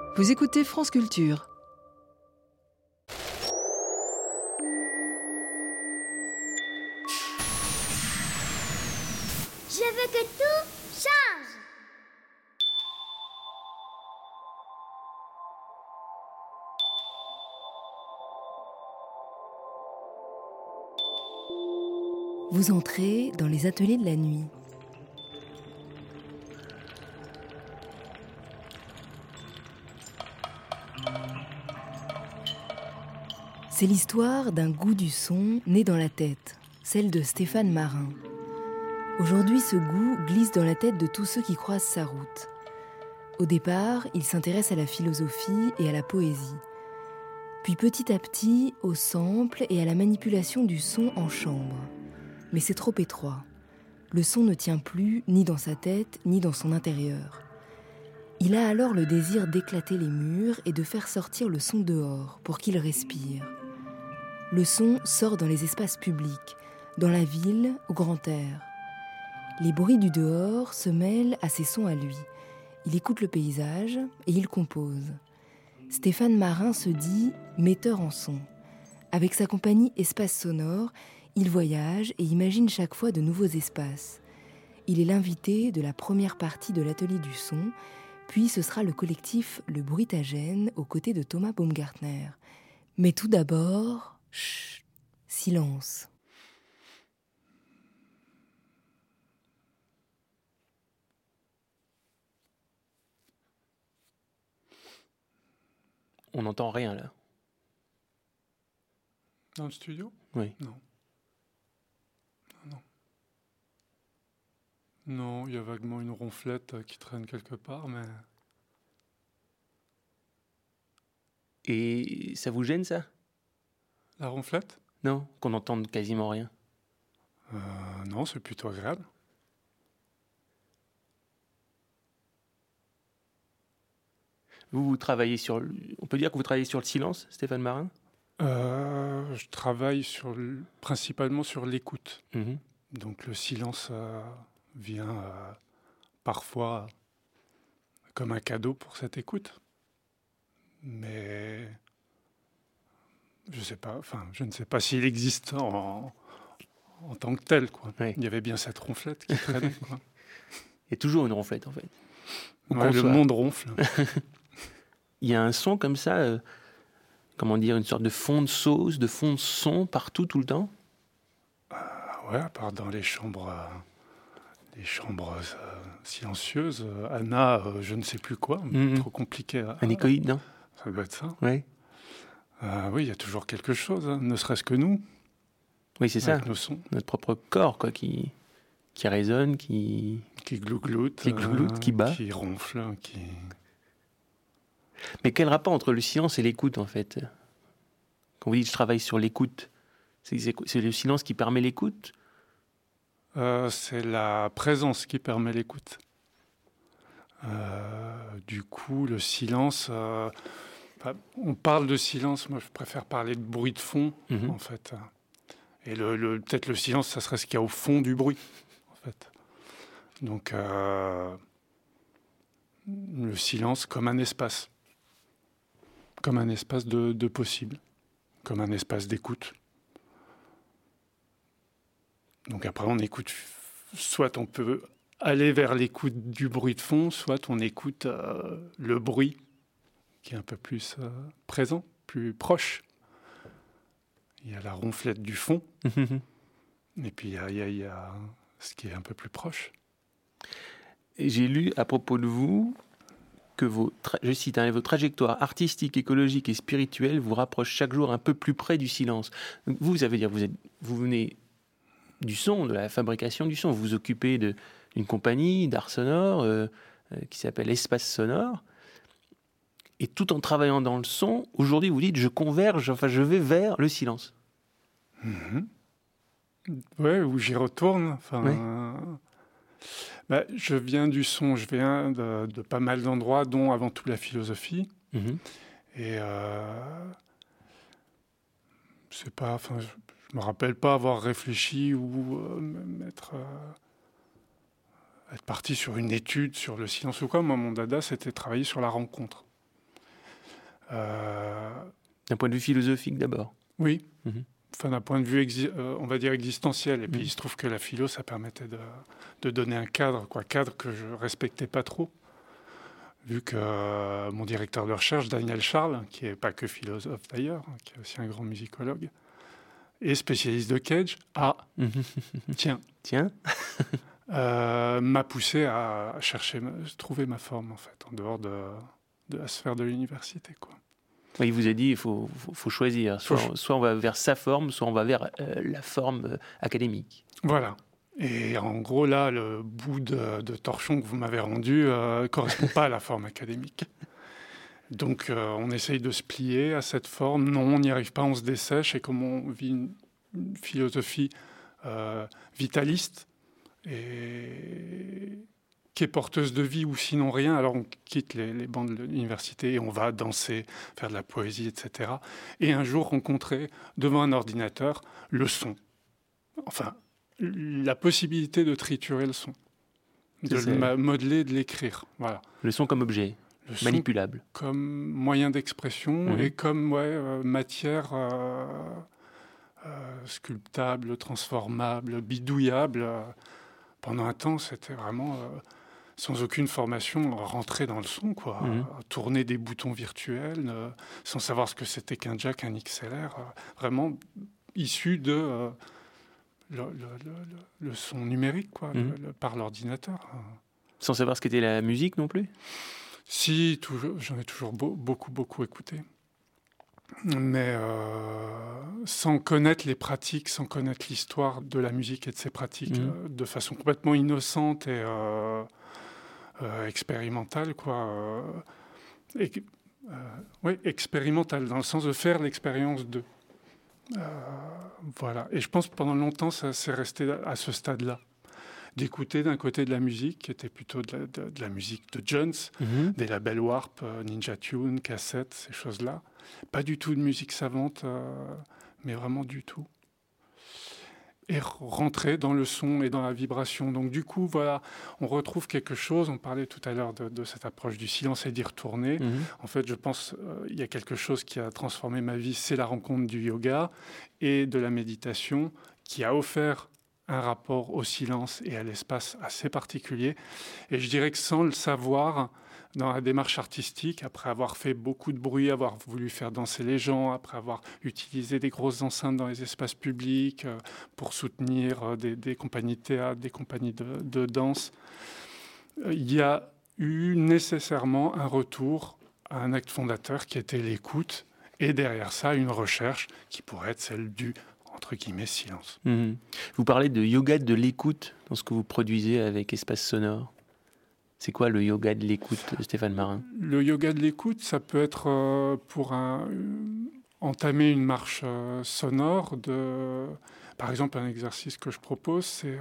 Vous écoutez France Culture. Je veux que tout change. Vous entrez dans les ateliers de la nuit. C'est l'histoire d'un goût du son né dans la tête, celle de Stéphane Marin. Aujourd'hui, ce goût glisse dans la tête de tous ceux qui croisent sa route. Au départ, il s'intéresse à la philosophie et à la poésie. Puis petit à petit, au sample et à la manipulation du son en chambre. Mais c'est trop étroit. Le son ne tient plus ni dans sa tête, ni dans son intérieur. Il a alors le désir d'éclater les murs et de faire sortir le son dehors pour qu'il respire. Le son sort dans les espaces publics, dans la ville, au grand air. Les bruits du dehors se mêlent à ses sons à lui. Il écoute le paysage et il compose. Stéphane Marin se dit metteur en son. Avec sa compagnie Espace Sonore, il voyage et imagine chaque fois de nouveaux espaces. Il est l'invité de la première partie de l'atelier du son, puis ce sera le collectif Le Bruitagène aux côtés de Thomas Baumgartner. Mais tout d'abord, chut, silence. On n'entend rien là. Dans le studio ? Oui. Non, il y a vaguement une ronflette qui traîne quelque part, mais... Et ça vous gêne ça ? La ronflette ? Non, qu'on n'entende quasiment rien. Non, c'est plutôt agréable. Vous travaillez sur... On peut dire que vous travaillez sur le silence, Stéphane Marin ? Je travaille principalement sur l'écoute. Mhm. Donc le silence vient parfois comme un cadeau pour cette écoute. Mais je ne sais pas s'il existe en tant que tel, quoi. Ouais. Il y avait bien cette ronflette qui traînait, quoi. Il y a toujours une ronflette en fait. Ouais, le monde ronfle. Il y a un son comme ça, une sorte de fond de sauce, de fond de son partout, tout le temps ? Ouais, à part dans les chambres silencieuses. Anna, je ne sais plus quoi, trop compliqué. Anéchoïde, non ? Ça doit être ça. Oui. Oui, il y a toujours quelque chose, hein, ne serait-ce que nous. Oui, c'est ça. Avec nos sons. Notre propre corps, quoi, qui résonne, Qui glougloute, qui bat. qui ronfle, qui... Mais quel rapport entre le silence et l'écoute, en fait ? Quand vous dites « je travaille sur l'écoute », c'est le silence qui permet l'écoute ? C'est la présence qui permet l'écoute. Du coup, le silence... on parle de silence, moi je préfère parler de bruit de fond, en fait. Et peut-être le silence, ça serait ce qu'il y a au fond du bruit, en fait. Donc, le silence comme un espace. Comme un espace de possible. Comme un espace d'écoute. Donc après, on écoute... Soit on peut aller vers l'écoute du bruit de fond, soit on écoute le bruit qui est un peu plus présent, plus proche. Il y a la ronflette du fond, et puis il y a ce qui est un peu plus proche. J'ai lu à propos de vous que je cite, vos trajectoires artistiques, écologiques et spirituelles vous rapprochent chaque jour un peu plus près du silence. Donc vous, ça veut dire vous venez du son, de la fabrication du son. Vous vous occupez d'une compagnie d'art sonore qui s'appelle Espace Sonore. Et tout en travaillant dans le son, aujourd'hui, vous dites, je vais vers le silence. Ouais, ou j'y retourne. Je viens du son, je viens de pas mal d'endroits, dont avant tout la philosophie. Et c'est pas, je me rappelle pas avoir réfléchi ou être parti sur une étude sur le silence ou quoi. Moi, mon dada, c'était travailler sur la rencontre. D'un point de vue philosophique d'abord. Oui. Mhm. Enfin, d'un point de vue, on va dire, existentiel. Et puis, il se trouve que la philo, ça permettait de donner un cadre, cadre que je respectais pas trop. Vu que mon directeur de recherche, Daniel Charles, qui n'est pas que philosophe d'ailleurs, qui est aussi un grand musicologue, et spécialiste de Cage, Tiens. m'a poussé à trouver ma forme, en fait, en dehors de la sphère de l'université, quoi. Il vous a dit il faut choisir. Soit on va vers sa forme, soit on va vers la forme académique. Voilà. Et en gros, là, le bout de torchon que vous m'avez rendu ne correspond pas à la forme académique. Donc, on essaye de se plier à cette forme. Non, on n'y arrive pas, on se dessèche. Et comme on vit une philosophie vitaliste et qui est porteuse de vie ou sinon rien, alors on quitte les bancs de l'université et on va danser, faire de la poésie, etc. Et un jour rencontrer devant un ordinateur le son. Enfin, la possibilité de triturer le son, de le modeler, de l'écrire. Voilà. Le son comme objet, manipulable. Comme moyen d'expression et comme matière sculptable, transformable, bidouillable. Pendant un temps, c'était vraiment, sans aucune formation, rentrer dans le son, tourner des boutons virtuels, sans savoir ce que c'était qu'un jack, un XLR, vraiment issu de... le son numérique, par l'ordinateur. Sans savoir ce qu'était la musique non plus ? Si, j'en ai toujours beaucoup écouté. Mais sans connaître les pratiques, sans connaître l'histoire de la musique et de ses pratiques, de façon complètement innocente et expérimentale, expérimentale, dans le sens de faire l'expérience de... voilà. Et je pense que pendant longtemps, ça s'est resté à ce stade-là. D'écouter d'un côté de la musique, qui était plutôt de la musique de Jones, des labels Warp, Ninja Tune, Cassette, ces choses-là. Pas du tout de musique savante, mais vraiment du tout. Et rentrer dans le son et dans la vibration. Donc du coup, voilà, on retrouve quelque chose. On parlait tout à l'heure de cette approche du silence et d'y retourner. En fait, je pense qu'il y a quelque chose qui a transformé ma vie, c'est la rencontre du yoga et de la méditation, qui a offert un rapport au silence et à l'espace assez particulier. Et je dirais que sans le savoir, dans la démarche artistique, après avoir fait beaucoup de bruit, avoir voulu faire danser les gens, après avoir utilisé des grosses enceintes dans les espaces publics pour soutenir des compagnies de théâtre, des compagnies de danse, il y a eu nécessairement un retour à un acte fondateur qui était l'écoute, et derrière ça, une recherche qui pourrait être celle du entre guillemets, silence. Vous parlez de yoga de l'écoute dans ce que vous produisez avec Espace Sonore. C'est quoi le yoga de l'écoute, Stéphane Marin ? Le yoga de l'écoute, ça peut être pour entamer une marche sonore. Par exemple, un exercice que je propose, c'est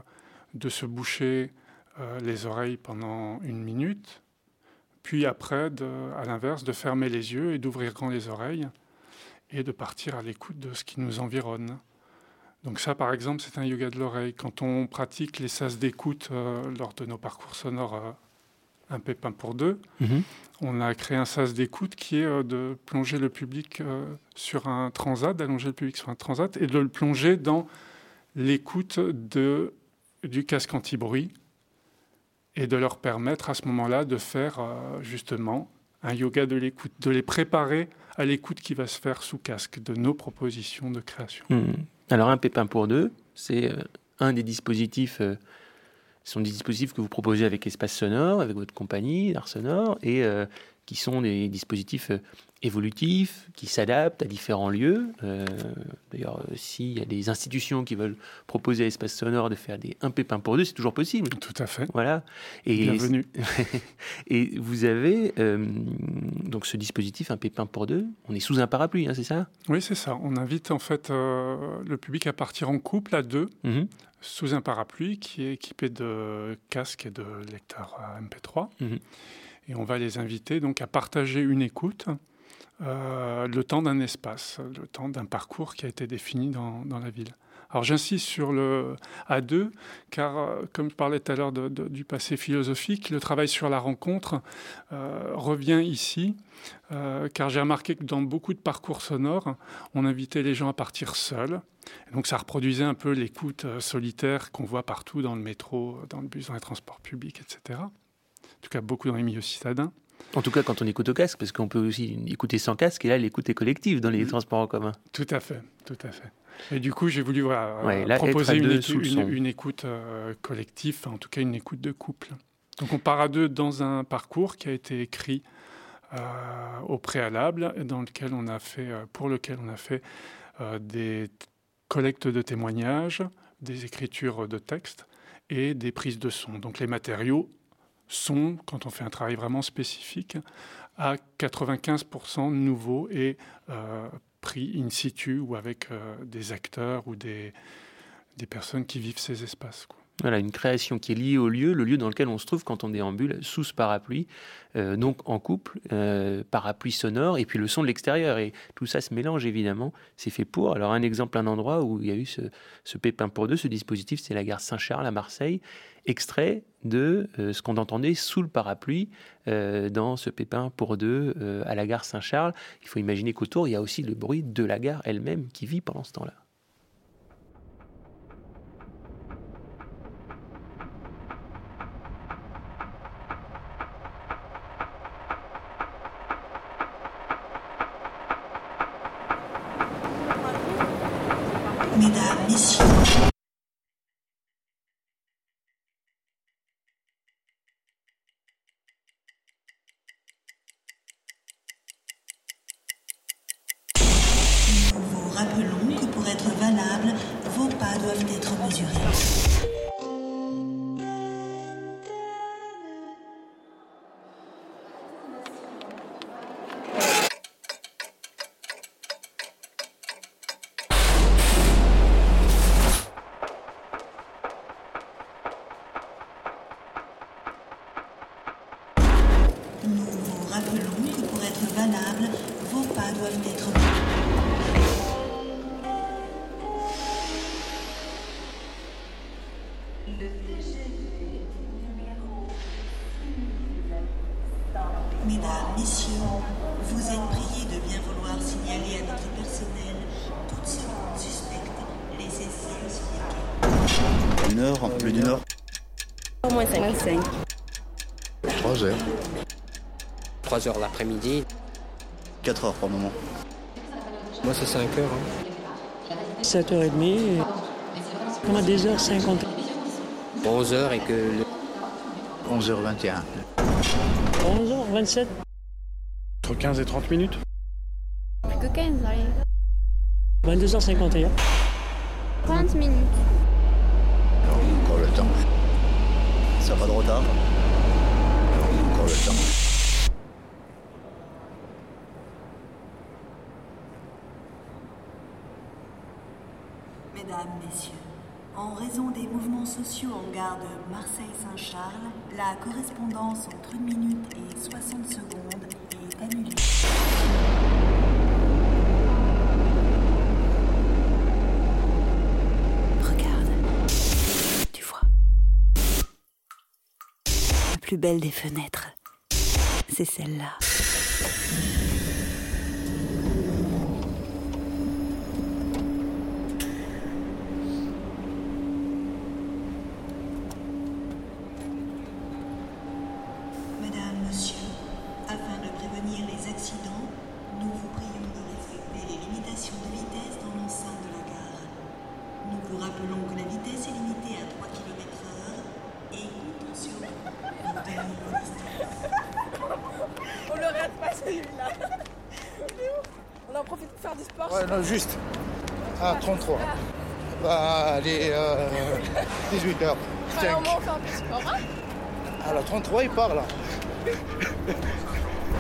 de se boucher les oreilles pendant 1 minute, puis après, à l'inverse, de fermer les yeux et d'ouvrir grand les oreilles, et de partir à l'écoute de ce qui nous environne. Donc ça, par exemple, c'est un yoga de l'oreille. Quand on pratique les sas d'écoute lors de nos parcours sonores un pépin pour deux, on a créé un sas d'écoute qui est de plonger le public sur un transat, d'allonger le public sur un transat et de le plonger dans l'écoute du casque anti-bruit et de leur permettre à ce moment-là de faire justement un yoga de l'écoute, de les préparer à l'écoute qui va se faire sous casque de nos propositions de création. Alors, un pépin pour deux, c'est un des dispositifs, ce sont des dispositifs que vous proposez avec Espace Sonore, avec votre compagnie, Art Sonore, et qui sont des dispositifs évolutifs, qui s'adaptent à différents lieux. D'ailleurs, s'il y a des institutions qui veulent proposer à Espace Sonore de faire un pépin pour deux, c'est toujours possible. Tout à fait. Voilà. Bienvenue. Et vous avez donc ce dispositif, un pépin pour deux. On est sous un parapluie, c'est ça ? Oui, c'est ça. On invite en fait le public à partir en couple à deux, sous un parapluie qui est équipé de casques et de lecteurs MP3. Et on va les inviter donc à partager une écoute, le temps d'un espace, le temps d'un parcours qui a été défini dans la ville. Alors j'insiste sur le A2, car comme je parlais tout à l'heure du passé philosophique, le travail sur la rencontre revient ici, car j'ai remarqué que dans beaucoup de parcours sonores, on invitait les gens à partir seuls. Et donc ça reproduisait un peu l'écoute solitaire qu'on voit partout dans le métro, dans le bus, dans les transports publics, etc. En tout cas, beaucoup dans les milieux citadins. En tout cas, quand on écoute au casque, parce qu'on peut aussi écouter sans casque, et là, l'écoute est collective dans les transports en commun. Tout à fait. Et du coup, j'ai voulu là, proposer une écoute collective, en tout cas une écoute de couple. Donc on part à deux dans un parcours qui a été écrit au préalable, pour lequel on a fait des collectes de témoignages, des écritures de textes et des prises de son. Donc les matériaux sont, quand on fait un travail vraiment spécifique, à 95% nouveaux et pris in situ ou avec des acteurs ou des personnes qui vivent ces espaces, quoi. Voilà, une création qui est liée au lieu, le lieu dans lequel on se trouve quand on déambule sous ce parapluie, donc en couple, parapluie sonore, et puis le son de l'extérieur. Et tout ça se mélange évidemment, c'est fait pour. Alors un exemple, un endroit où il y a eu ce pépin pour deux, ce dispositif, c'est la gare Saint-Charles à Marseille, extrait de ce qu'on entendait sous le parapluie dans ce pépin pour deux à la gare Saint-Charles. Il faut imaginer qu'autour, il y a aussi le bruit de la gare elle-même qui vit pendant ce temps-là. Mesdames, Messieurs. Nous vous rappelons que pour être valables, vos pas doivent être mesurés. Nous vous rappelons que pour être valables, vos pas doivent être Mesdames, Messieurs, vous êtes priés de bien vouloir signaler à notre personnel toute seconde suspecte laissez-y sur les quais. 1 heure, plus d'une heure. Au moins 5. 3 heures. 3 heures l'après-midi. 4 heures pour le moment. Moi, c'est 5 heures. 7h30, on a 2h50. 11 heures et que... 11h21. 11h27. Entre 15 et 30 minutes. Plus que 15, allez. 22h51. 30 minutes. Alors, il y a encore le temps. Ça va de retard. Alors, il y a encore le temps. Mesdames, Messieurs, en raison des mouvements sociaux en gare de Marseille-Saint-Charles, la correspondance entre 1 minute et 60 secondes est annulée. Regarde, tu vois. La plus belle des fenêtres, c'est celle-là. Nous vous prions de respecter les limitations de vitesse dans l'enceinte de la gare. Nous vous rappelons que la vitesse est limitée à 3 km/h et comptons sur vous pour tenir vos distances. On le rate pas celui-là. On en profite pour faire du sport. Ouais, non, juste. À 33. Bah, allez, 18h. Ouais, on va faire du sport, hein. À la 33, il part là.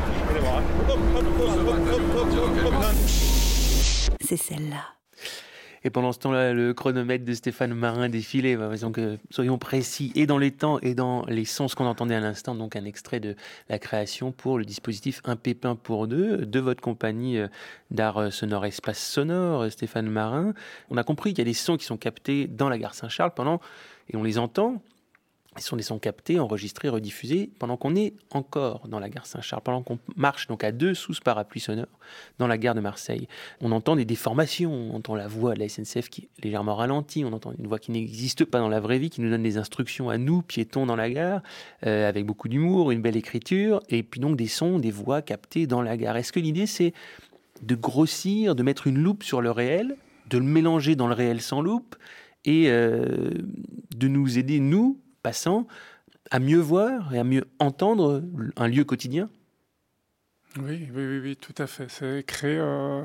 C'est celle-là. Et pendant ce temps-là, le chronomètre de Stéphane Marin défilait. Donc, soyons précis, et dans les temps et dans les sons, ce qu'on entendait à l'instant, donc un extrait de la création pour le dispositif Un pépin pour deux de votre compagnie d'art sonore Espace Sonore, Stéphane Marin. On a compris qu'il y a des sons qui sont captés dans la gare Saint-Charles et on les entend. Ce sont des sons captés, enregistrés, rediffusés pendant qu'on est encore dans la gare Saint-Charles, pendant qu'on marche donc à 2 sous ce parapluie sonore dans la gare de Marseille. On entend des déformations, on entend la voix de la SNCF qui est légèrement ralentie, on entend une voix qui n'existe pas dans la vraie vie, qui nous donne des instructions à nous, piétons dans la gare, avec beaucoup d'humour, une belle écriture, et puis donc des sons, des voix captées dans la gare. Est-ce que l'idée c'est de grossir, de mettre une loupe sur le réel, de le mélanger dans le réel sans loupe, et de nous aider, nous, passants, à mieux voir et à mieux entendre un lieu quotidien? Oui, tout à fait. C'est créer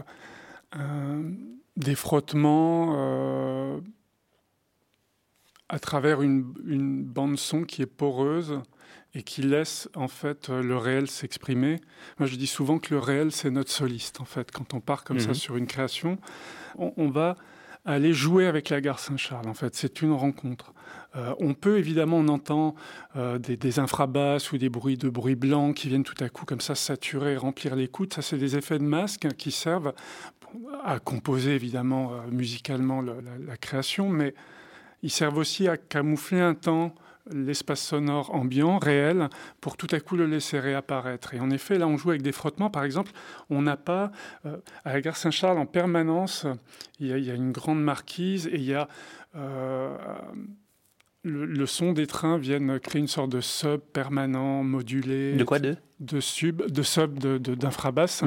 des frottements à travers une bande son qui est poreuse et qui laisse en fait le réel s'exprimer. Moi, je dis souvent que le réel, c'est notre soliste. En fait, quand on part comme ça sur une création, on va aller jouer avec la gare Saint-Charles. En fait, c'est une rencontre. On peut évidemment, on entend des infrabasses ou des bruits blancs qui viennent tout à coup comme ça saturer, remplir l'écoute. Ça, c'est des effets de masque qui servent à composer évidemment musicalement la création, mais ils servent aussi à camoufler un temps l'espace sonore ambiant, réel, pour tout à coup le laisser réapparaître. Et en effet, là, on joue avec des frottements. Par exemple, on n'a pas, à la gare Saint-Charles, en permanence, il y a une grande marquise et il y a... Le son des trains viennent créer une sorte de sub permanent, modulé. De quoi d'infrabasse,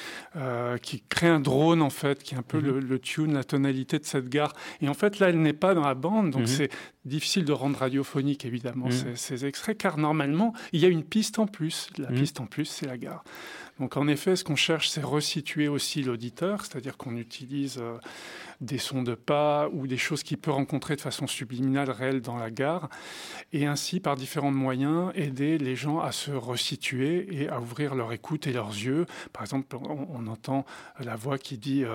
qui crée un drone, en fait, qui est un peu le tune, la tonalité de cette gare. Et en fait, là, elle n'est pas dans la bande, donc c'est difficile de rendre radiophonique, évidemment, ces extraits, car normalement, il y a une piste en plus. La piste en plus, c'est la gare. Donc, en effet, ce qu'on cherche, c'est resituer aussi l'auditeur, c'est-à-dire qu'on utilise des sons de pas ou des choses qu'il peut rencontrer de façon subliminale, réelle dans la gare, et ainsi, par différents moyens, aider les gens à se resituer et à ouvrir leur écoute et leurs yeux. Par exemple, on entend la voix qui dit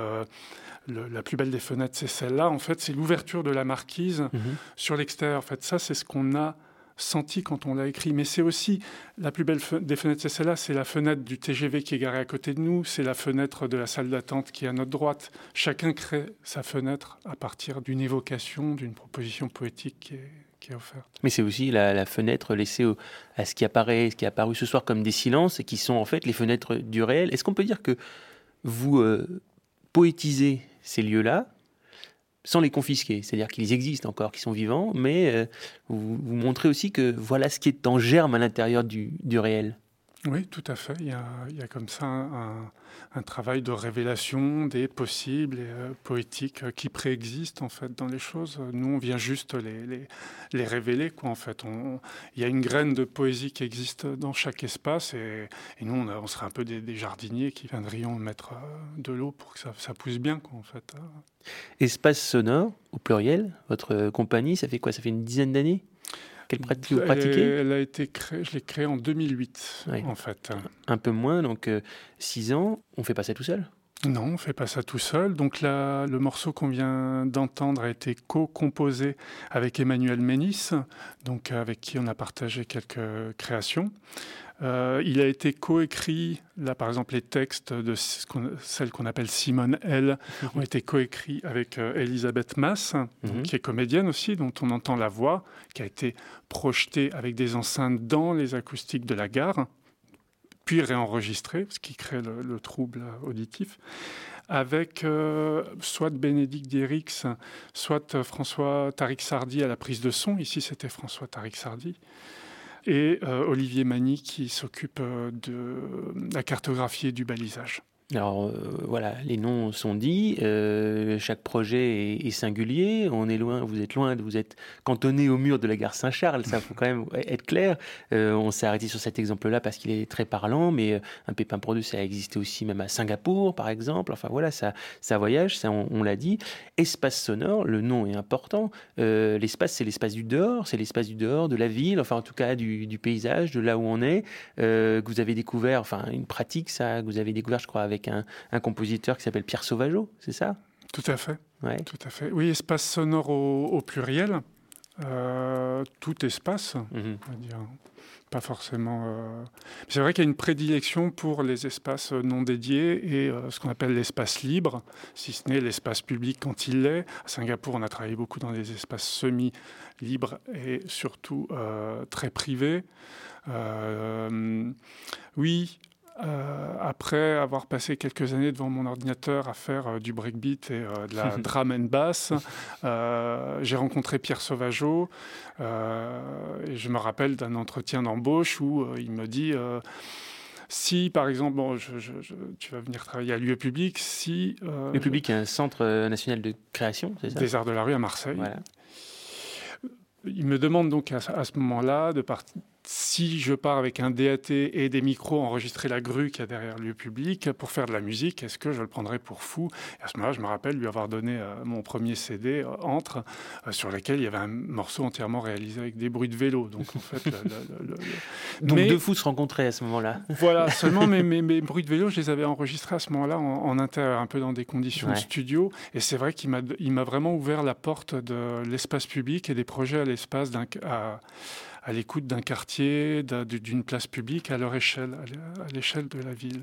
la plus belle des fenêtres, c'est celle-là. En fait, c'est l'ouverture de la marquise sur l'extérieur. En fait, ça, c'est ce qu'on a senti quand on l'a écrit. Mais c'est aussi la plus belle des fenêtres, c'est celle-là. C'est la fenêtre du TGV qui est garée à côté de nous. C'est la fenêtre de la salle d'attente qui est à notre droite. Chacun crée sa fenêtre à partir d'une évocation, d'une proposition poétique qui est offerte. Mais c'est aussi la fenêtre laissée à ce qui apparaît, ce qui est apparu ce soir comme des silences et qui sont en fait les fenêtres du réel. Est-ce qu'on peut dire que vous poétisez ces lieux-là sans les confisquer, c'est-à-dire qu'ils existent encore, qu'ils sont vivants, mais vous montrez aussi que voilà ce qui est en germe à l'intérieur du réel? Oui, tout à fait. Il y a comme ça un travail de révélation des possibles et poétiques qui préexistent en fait dans les choses. Nous, on vient juste les révéler, quoi. En fait, il y a une graine de poésie qui existe dans chaque espace, et nous, on serait un peu des jardiniers qui viendrions mettre de l'eau pour que ça pousse bien, quoi, en fait. Espace Sonore, au pluriel, votre compagnie, ça fait quoi? Ça fait une dizaine d'années que vous pratiquez? Elle a été créée, je l'ai créée en 2008, en fait. Un peu moins, donc 6 ans. On ne fait pas ça tout seul? Non, on ne fait pas ça tout seul. Donc là, le morceau qu'on vient d'entendre a été co-composé avec Emmanuel Ménis, donc avec qui on a partagé quelques créations. Il a été coécrit, là par exemple les textes de celle qu'on appelle Simone L ont été coécrits avec Elisabeth Mass, qui est comédienne aussi, dont on entend la voix, qui a été projetée avec des enceintes dans les acoustiques de la gare, puis réenregistrée, ce qui crée le trouble auditif, avec soit Bénédicte Dierix, soit François Tariq-Sardy à la prise de son. Ici, c'était François Tariq-Sardy. Et Olivier Magny qui s'occupe de la cartographie et du balisage. Alors voilà, les noms sont dits, chaque projet est singulier, on est loin, vous êtes cantonné au mur de la gare Saint-Charles, ça faut quand même être clair. On s'est arrêté sur cet exemple-là parce qu'il est très parlant, mais Un pépin pour deux, ça a existé aussi même à Singapour par exemple, enfin voilà, ça voyage, ça on l'a dit. Espace sonore, le nom est important, l'espace c'est l'espace du dehors, c'est l'espace du dehors de la ville, enfin en tout cas du paysage, de là où on est, que vous avez découvert, enfin une pratique ça, que vous avez découvert je crois avec un compositeur qui s'appelle Pierre Sauvageau, c'est ça? Tout à fait. Ouais. Tout à fait. Oui, espace sonore au pluriel. Tout espace, on va dire. Pas forcément. C'est vrai qu'il y a une prédilection pour les espaces non dédiés et ce qu'on appelle l'espace libre, si ce n'est l'espace public quand il l'est. À Singapour, on a travaillé beaucoup dans des espaces semi-libres et surtout très privés. Oui. Après avoir passé quelques années devant mon ordinateur à faire du breakbeat et de la drum and bass, j'ai rencontré Pierre Sauvageau et je me rappelle d'un entretien d'embauche où il me dit si, par exemple, tu vas venir travailler à Lieu Public, si... Lieu Public est un centre national de création, c'est ça ? Des Arts de la Rue à Marseille. Voilà. Il me demande donc à ce moment-là si je pars avec un DAT et des micros enregistrer la grue qu'il y a derrière Lieu Public pour faire de la musique, est-ce que je le prendrais pour fou ? Et à ce moment-là, je me rappelle lui avoir donné mon premier CD, Entre, sur lequel il y avait un morceau entièrement réalisé avec des bruits de vélo. Donc en fait, donc deux fous se rencontraient à ce moment-là. Voilà, seulement mes bruits de vélo, je les avais enregistrés à ce moment-là en intérieur, un peu dans des conditions de studio. Et c'est vrai qu'il m'a vraiment ouvert la porte de l'espace public et des projets à l'espace à l'écoute d'un quartier, d'une place publique à leur échelle, à l'échelle de la ville.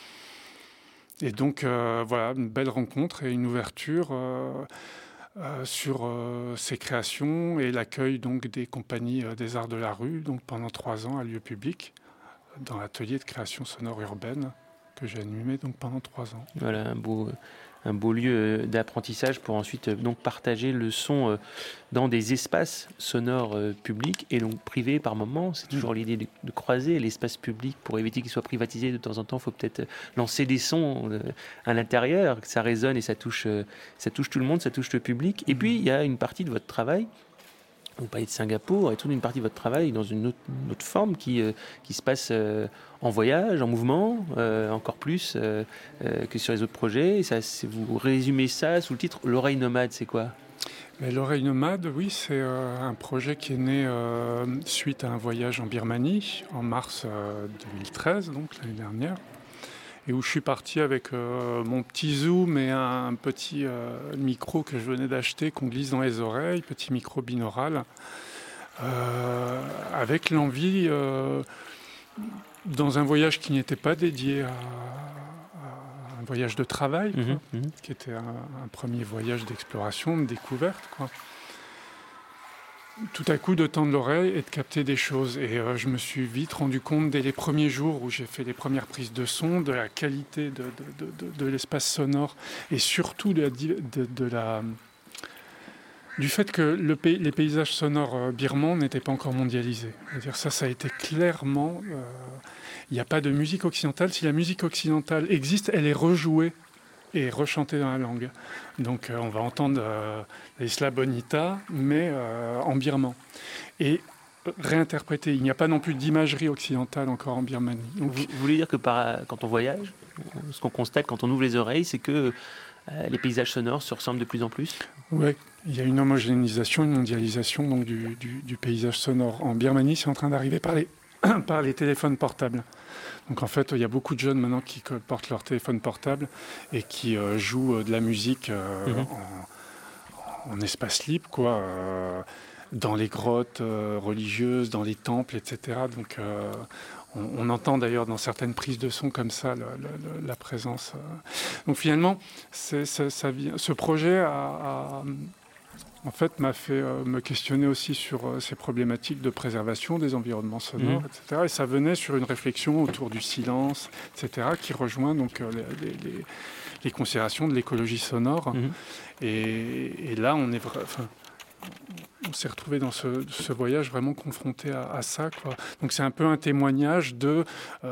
Et donc, voilà, une belle rencontre et une ouverture sur ces créations et l'accueil donc des compagnies des Arts de la Rue, donc pendant 3 ans à Lieu Public, dans l'atelier de création sonore urbaine que j'ai animé donc pendant 3 ans. Voilà, un beau lieu d'apprentissage pour ensuite donc partager le son dans des espaces sonores publics et donc privés par moment. C'est toujours l'idée de croiser l'espace public pour éviter qu'il soit privatisé. De temps en temps, il faut peut-être lancer des sons à l'intérieur, que ça résonne et ça touche tout le monde, ça touche le public. Et puis, il y a une partie de votre travail, vous parlez de Singapour, et toute une partie de votre travail dans une autre forme qui se passe en voyage, en mouvement, encore plus que sur les autres projets. Et ça, vous résumez ça sous le titre « L'oreille nomade », c'est quoi ? Mais l'oreille nomade, oui, c'est un projet qui est né suite à un voyage en Birmanie, en mars 2013, donc l'année dernière, et où je suis parti avec mon petit zoom et un petit micro que je venais d'acheter, qu'on glisse dans les oreilles, petit micro binaural, avec l'envie, dans un voyage qui n'était pas dédié à un voyage de travail, qui était un premier voyage d'exploration, de découverte, quoi. Tout à coup de tendre l'oreille et de capter des choses. Et je me suis vite rendu compte dès les premiers jours où j'ai fait les premières prises de son, de la qualité de l'espace sonore et surtout du fait que les paysages sonores birmans n'étaient pas encore mondialisés. C'est-à-dire ça a été clairement... Il n'y a pas de musique occidentale. Si la musique occidentale existe, elle est rejouée et rechantée dans la langue. Donc on va entendre l'Isla Bonita, mais en birman. Et réinterprété. Il n'y a pas non plus d'imagerie occidentale encore en Birmanie. Donc, vous voulez dire que quand on voyage, ce qu'on constate quand on ouvre les oreilles, c'est que les paysages sonores se ressemblent de plus en plus ? Oui, il y a une homogénéisation, une mondialisation donc, du paysage sonore. En Birmanie, c'est en train d'arriver par les téléphones portables. Donc en fait, il y a beaucoup de jeunes maintenant qui portent leur téléphone portable et qui jouent de la musique en espace libre, quoi, dans les grottes religieuses, dans les temples, etc. Donc on entend d'ailleurs dans certaines prises de son comme ça la présence. Donc finalement, ce projet en fait, m'a fait me questionner aussi sur ces problématiques de préservation des environnements sonores, etc. Et ça venait sur une réflexion autour du silence, etc., qui rejoint donc les considérations de l'écologie sonore. Et là, on s'est retrouvé dans ce voyage vraiment confronté à ça, quoi. Donc c'est un peu un témoignage de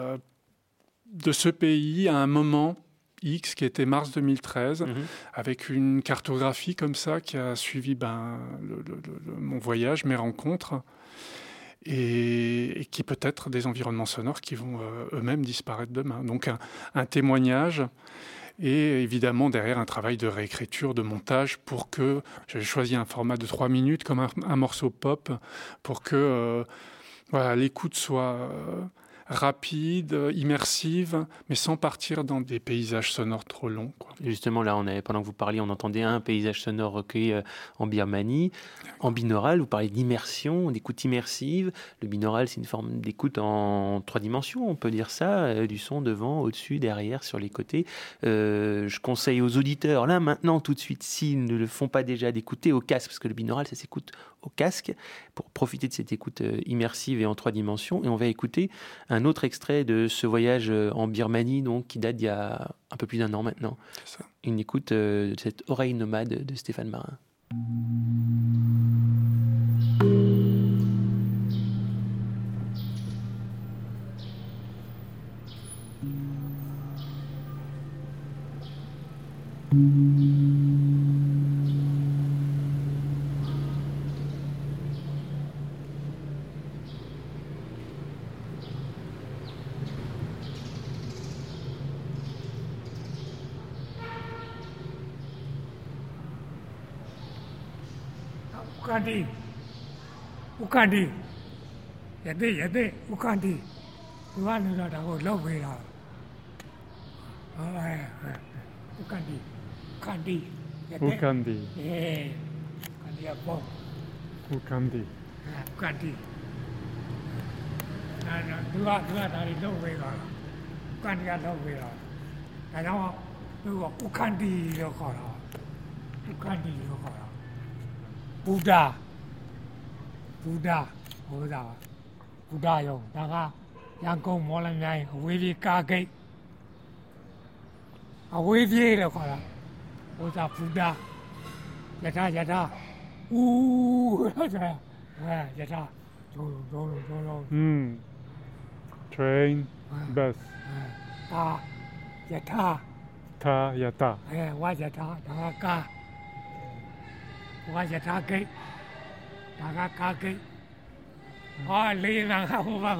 ce pays à un moment X, qui était mars 2013, avec une cartographie comme ça qui a suivi mon voyage, mes rencontres, et qui peut être des environnements sonores qui vont eux-mêmes disparaître demain. Donc un témoignage, et évidemment derrière un travail de réécriture, de montage, pour que j'ai choisi un format de 3 minutes comme un morceau pop, pour que l'écoute soit rapide, immersive, mais sans partir dans des paysages sonores trop longs, quoi. Justement, là, pendant que vous parliez, on entendait un paysage sonore recueilli en Birmanie. En binaural, vous parlez d'immersion, d'écoute immersive. Le binaural, c'est une forme d'écoute en 3 dimensions, on peut dire ça, du son devant, au-dessus, derrière, sur les côtés. Je conseille aux auditeurs, là, maintenant, tout de suite, s'ils ne le font pas déjà, d'écouter au casque, parce que le binaural, ça s'écoute au casque, pour profiter de cette écoute immersive et en 3 dimensions. Et on va écouter un autre extrait de ce voyage en Birmanie, donc, qui date d'il y a un peu plus d'1 an maintenant. C'est ça. Une écoute de cette oreille nomade de Stéphane Marin. Ukandi, yade, Ukandi. Tu vas nous la d'accord, là, oui, là. Ukandi. Ukandi. Eh, Ukandi, bon. Ukandi. Ukandi. Tu vas d'aller là, oui, là. Ukandi, là, oui, là. Alors, tu vas Ukandi, là, quoi, là. Ukandi, là, quoi, là. Buddha ရောဒါကရန်ကုန်မော်လမြိုင်အဝေးပြေးကားဂိတ်အဝေးပြေးလို့ခေါ်တာဘုရားဘုရားယထာဦးဟုတ်တယ်ယထာဒုံ Train, bus. ကာယထာ Ta, yata. ဝါယထာဒါကကာဝါယထာဂိတ်ဒါကကားဂိတ်ဟာလေးနာကဟိုပါ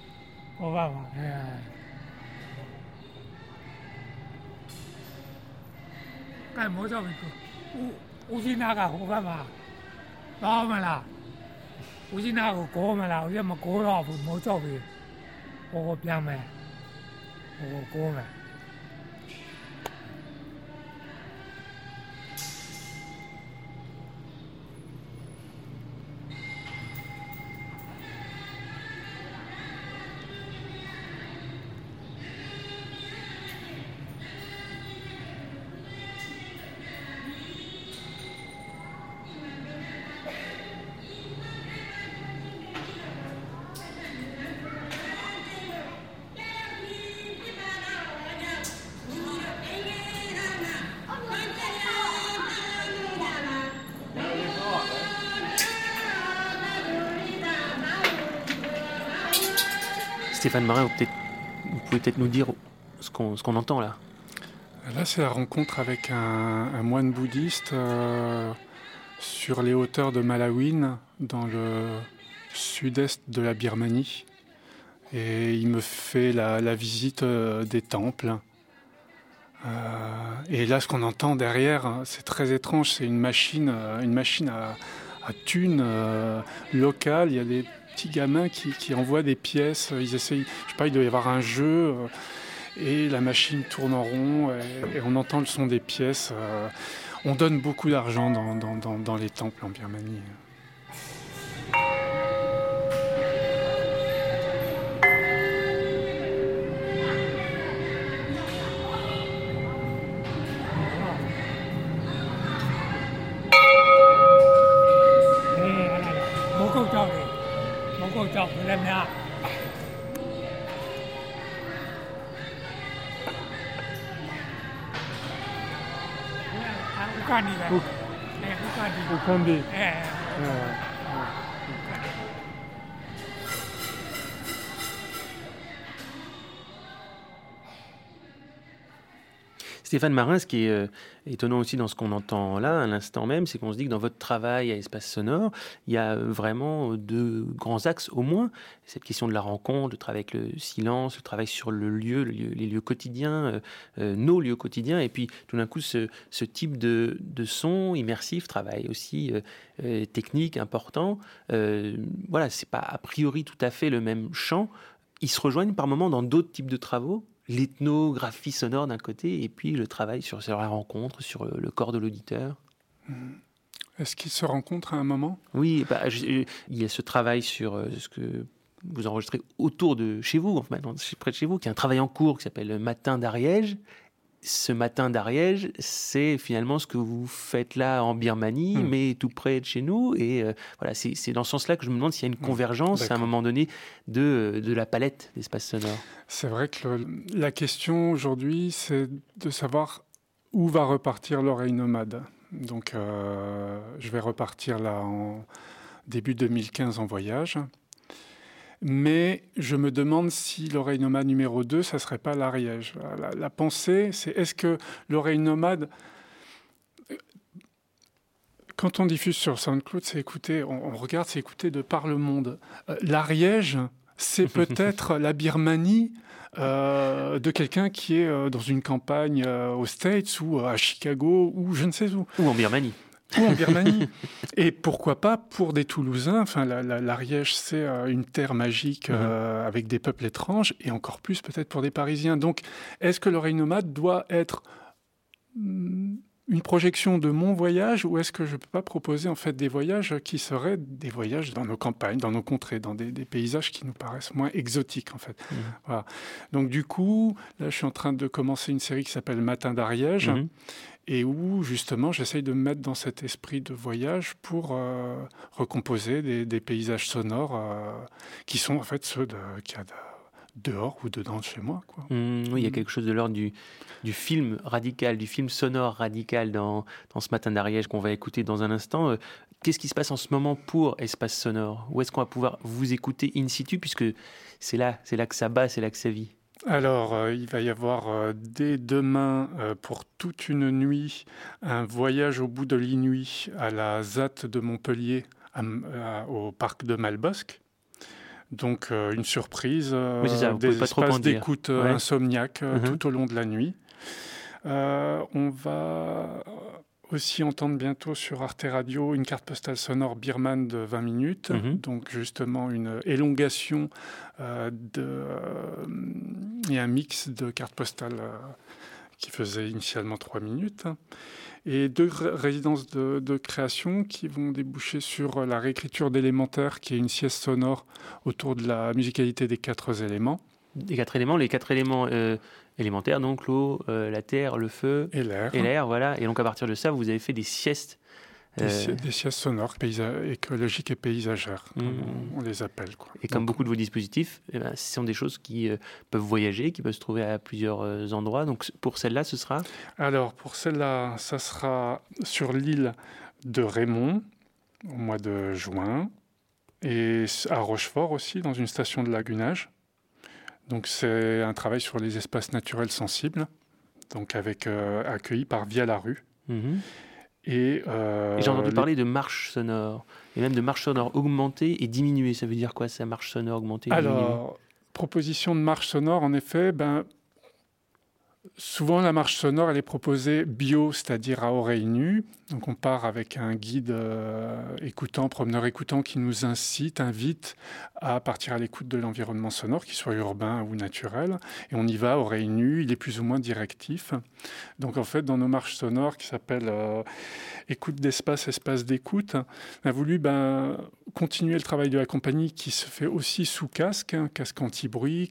ကဲမိုးစောပြီဦးစီနာကဟိုဘက်မှာတော့မလားဦးစီနာကိုကိုမလားဦးရမကိုတော့ဘူးမိုးစောပြီဟိုကိုပြန်မယ်ဟိုကိုကိုမယ် Stéphane Marin, vous pouvez peut-être nous dire ce qu'on entend là. Là, c'est la rencontre avec un moine bouddhiste sur les hauteurs de Malawin, dans le sud-est de la Birmanie. Et il me fait la visite des temples. Et là, ce qu'on entend derrière, c'est très étrange. C'est une machine à thunes locale. Il y a des petits gamins qui envoient des pièces. Ils essayent, je sais pas, il doit y avoir un jeu. Et la machine tourne en rond et on entend le son des pièces. On donne beaucoup d'argent dans les temples en Birmanie. Ukandi. Stéphane Marin, ce qui est étonnant aussi dans ce qu'on entend là, à l'instant même, c'est qu'on se dit que dans votre travail à Espace Sonore, il y a vraiment 2 grands axes au moins. Cette question de la rencontre, le travail avec le silence, le travail sur le lieu, les lieux quotidiens, nos lieux quotidiens, et puis tout d'un coup ce type de son immersif, travail aussi technique, important. Voilà, c'est pas a priori tout à fait le même champ. ils se rejoignent par moments dans d'autres types de travaux, l'ethnographie sonore d'un côté, et puis le travail sur la rencontre, sur le corps de l'auditeur. Est-ce qu'ils se rencontrent à un moment ? Oui, il y a ce travail sur ce que vous enregistrez autour de chez vous, enfin, près de chez vous, qui est un travail en cours qui s'appelle Matin d'Ariège. Ce Matin d'Ariège, c'est finalement ce que vous faites là en Birmanie, mais tout près de chez nous. Et voilà, c'est dans ce sens-là que je me demande s'il y a une convergence à un moment donné de la palette d'espaces sonores. C'est vrai que la question aujourd'hui, c'est de savoir où va repartir l'oreille nomade. Donc, je vais repartir là en début 2015 en voyage. Mais je me demande si l'oreille nomade numéro 2, ça ne serait pas l'Ariège. La pensée, c'est est-ce que l'oreille nomade, quand on diffuse sur SoundCloud, c'est écouté, on regarde, c'est écouté de par le monde. L'Ariège, c'est peut-être la Birmanie de quelqu'un qui est dans une campagne aux States ou à Chicago ou je ne sais où. Ou en Birmanie. Ou en Birmanie. Et pourquoi pas pour des Toulousains, enfin, l'Ariège, c'est une terre magique avec des peuples étranges, et encore plus peut-être pour des Parisiens. Donc, est-ce que l'oreille nomade doit être une projection de mon voyage, ou est-ce que je ne peux pas proposer en fait des voyages qui seraient des voyages dans nos campagnes, dans nos contrées, dans des paysages qui nous paraissent moins exotiques en fait. Voilà. Donc du coup, là je suis en train de commencer une série qui s'appelle Matin d'Ariège, et où justement j'essaye de me mettre dans cet esprit de voyage pour recomposer des paysages sonores qui sont en fait ceux qu'il y a dehors ou dedans de chez moi, quoi. Oui, il y a quelque chose de l'ordre du film radical, du film sonore radical dans ce Matin d'Ariège qu'on va écouter dans un instant. Qu'est-ce qui se passe en ce moment pour Espace Sonore ? Où est-ce qu'on va pouvoir vous écouter in situ, puisque c'est là que ça bat, c'est là que ça vit ? Alors, il va y avoir dès demain, pour toute une nuit, un voyage au bout de l'inouï à la ZAT de Montpellier, au parc de Malbosc. Donc, une surprise, des espaces d'écoute insomniaques tout au long de la nuit. On va aussi entendre bientôt sur Arte Radio une carte postale sonore birmane de 20 minutes. Donc, justement, une élongation et un mix de cartes postales qui faisait initialement 3 minutes. Et 2 résidences de création qui vont déboucher sur la réécriture d'Élémentaire, qui est une sieste sonore autour de la musicalité des 4 éléments. Les 4 éléments élémentaires, donc l'eau, la terre, le feu et l'air. Voilà. Et donc à partir de ça, vous avez fait des siestes. Des siestes sonores, écologiques et paysagères, on les appelle, quoi. Et comme beaucoup de vos dispositifs, ce sont des choses qui peuvent voyager, qui peuvent se trouver à plusieurs endroits. Donc pour celle-là, ce sera ? Alors pour celle-là, ça sera sur l'île de Raymond, au mois de juin, et à Rochefort aussi, dans une station de lagunage. Donc c'est un travail sur les espaces naturels sensibles, donc accueilli par Via la Rue. Et j'ai entendu parler de marche sonore, et même de marche sonore augmentée et diminuée. Ça veut dire quoi, ça, marche sonore augmentée et diminuée ? Alors, proposition de marche sonore, en effet, souvent la marche sonore, elle est proposée bio, c'est-à-dire à oreille nue. Donc on part avec un guide promeneur écoutant qui nous invite à partir à l'écoute de l'environnement sonore, qu'il soit urbain ou naturel. Et on y va oreille nue, il est plus ou moins directif. Donc en fait, dans nos marches sonores qui s'appellent écoute d'espace, espace d'écoute, on a voulu continuer le travail de la compagnie qui se fait aussi sous casque, casque anti-bruit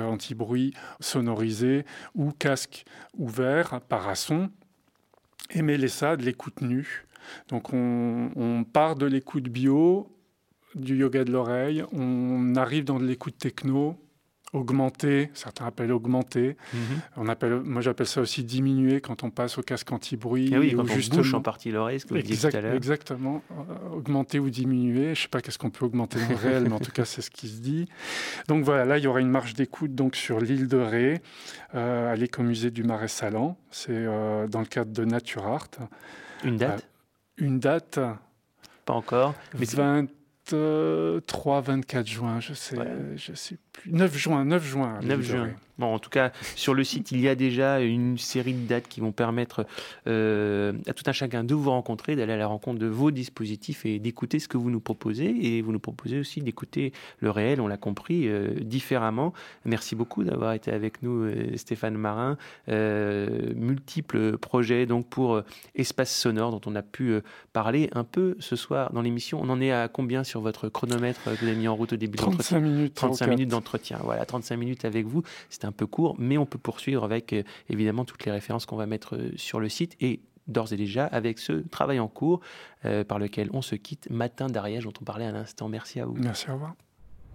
sonorisé ou casque ouvert, parasson, et mêler ça de l'écoute nue. Donc on part de l'écoute bio, du yoga de l'oreille, on arrive dans de l'écoute techno, augmentée, certains appellent augmentée. Moi j'appelle ça aussi diminuée quand on passe au casque anti-bruit. Ah oui, quand on bouche en partie l'oreille, ce que vous disiez tout à l'heure. Exactement, augmentée ou diminuée. Je ne sais pas qu'est-ce qu'on peut augmenter dans le réel, mais en tout cas c'est ce qui se dit. Donc voilà, là il y aura une marche d'écoute donc, sur l'île de Ré, à l'Écomusée du Marais Sallant. C'est dans le cadre de Nature Art. Une date Une date. Pas encore. Mais 23-24 juin, je sais plus. 9 juin. 9 juin. Bon, en tout cas, sur le site, il y a déjà une série de dates qui vont permettre à tout un chacun de vous rencontrer, d'aller à la rencontre de vos dispositifs et d'écouter ce que vous nous proposez. Et vous nous proposez aussi d'écouter le réel, on l'a compris, différemment. Merci beaucoup d'avoir été avec nous, Stéphane Marin. Multiples projets donc pour Espace Sonore dont on a pu parler un peu ce soir dans l'émission. On en est à combien sur votre chronomètre que vous avez mis en route au début de l'entretien ? 35 minutes. 35 minutes d'entretien. Voilà, 35 minutes avec vous. C'est un peu court, mais on peut poursuivre avec évidemment toutes les références qu'on va mettre sur le site et d'ores et déjà avec ce travail en cours par lequel on se quitte. Matin d'Ariège dont on parlait à l'instant. Merci à vous. Merci, au revoir.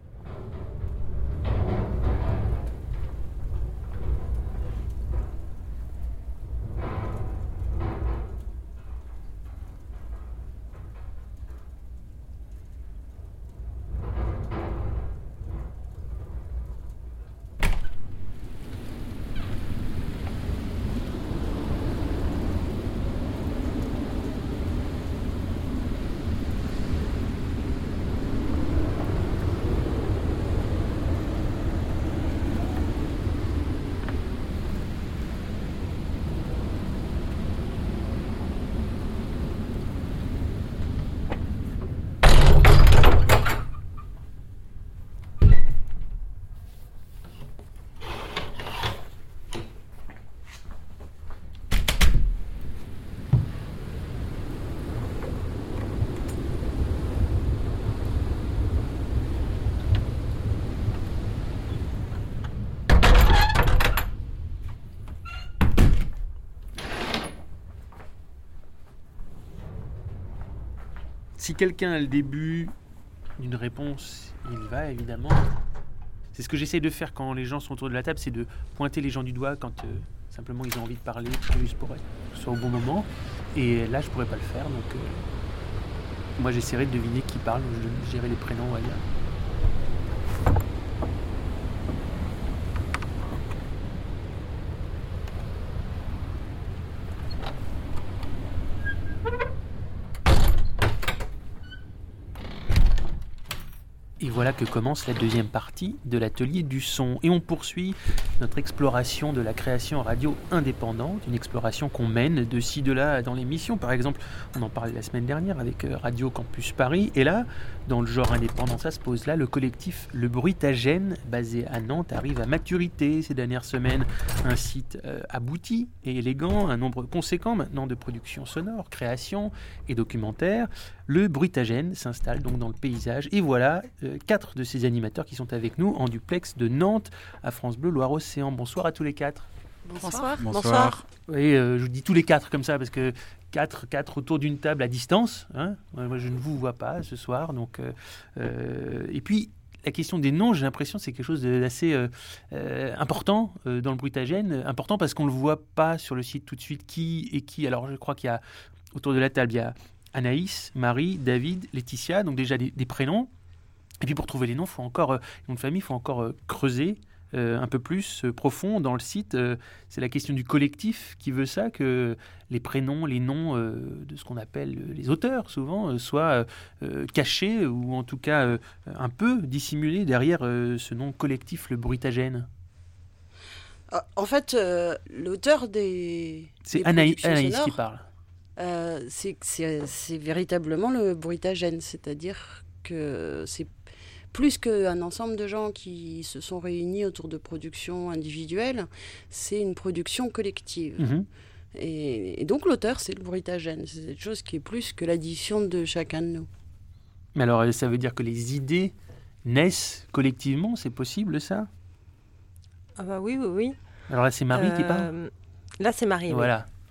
Si quelqu'un a le début d'une réponse, il va évidemment. C'est ce que j'essaye de faire quand les gens sont autour de la table, c'est de pointer les gens du doigt quand simplement ils ont envie de parler, juste pour être que ce soit au bon moment. Et là, je pourrais pas le faire, donc moi j'essaierai de deviner qui parle, je dirai les prénoms, on va dire. Et voilà que commence la deuxième partie de l'atelier du son. Et on poursuit notre exploration de la création radio indépendante, une exploration qu'on mène de ci, de là dans l'émission. Par exemple, on en parlait la semaine dernière avec Radio Campus Paris. Et là, dans le genre indépendant, ça se pose là, le collectif Le Bruitagène, basé à Nantes, arrive à maturité ces dernières semaines. Un site abouti et élégant, un nombre conséquent maintenant de productions sonores, créations et documentaires. Le Bruitagène s'installe donc dans le paysage. Et voilà 4 de ces animateurs qui sont avec nous en duplex de Nantes à France Bleu Loire-Océan. Bonsoir à tous les 4. Bonsoir. Bonsoir. Oui, je vous dis tous les 4 comme ça parce que 4 autour d'une table à distance. Hein. Moi, je ne vous vois pas ce soir. Donc, et puis, la question des noms, j'ai l'impression que c'est quelque chose d'assez important dans le Bruitagène. Important parce qu'on ne le voit pas sur le site tout de suite qui est qui. Alors, je crois qu'il y a autour de la table, il y a Anaïs, Marie, David, Laetitia, donc déjà des prénoms. Et puis pour trouver les noms, les noms de famille, il faut encore creuser un peu plus profond dans le site. C'est la question du collectif qui veut ça, que les prénoms, les noms de ce qu'on appelle les auteurs, souvent, soient cachés ou en tout cas un peu dissimulés derrière ce nom collectif, le Bruitagène. En fait, l'auteur des... C'est Anaïs qui parle. C'est véritablement le Bruitagène, c'est-à-dire que c'est plus qu'un ensemble de gens qui se sont réunis autour de productions individuelles, c'est une production collective. Mmh. Et donc l'auteur, c'est le Bruitagène, c'est cette chose qui est plus que l'addition de chacun de nous. Mais alors, ça veut dire que les idées naissent collectivement, c'est possible ça ? Ah bah oui. Alors là, c'est Marie qui parle ? Là, c'est Marie, voilà. Oui.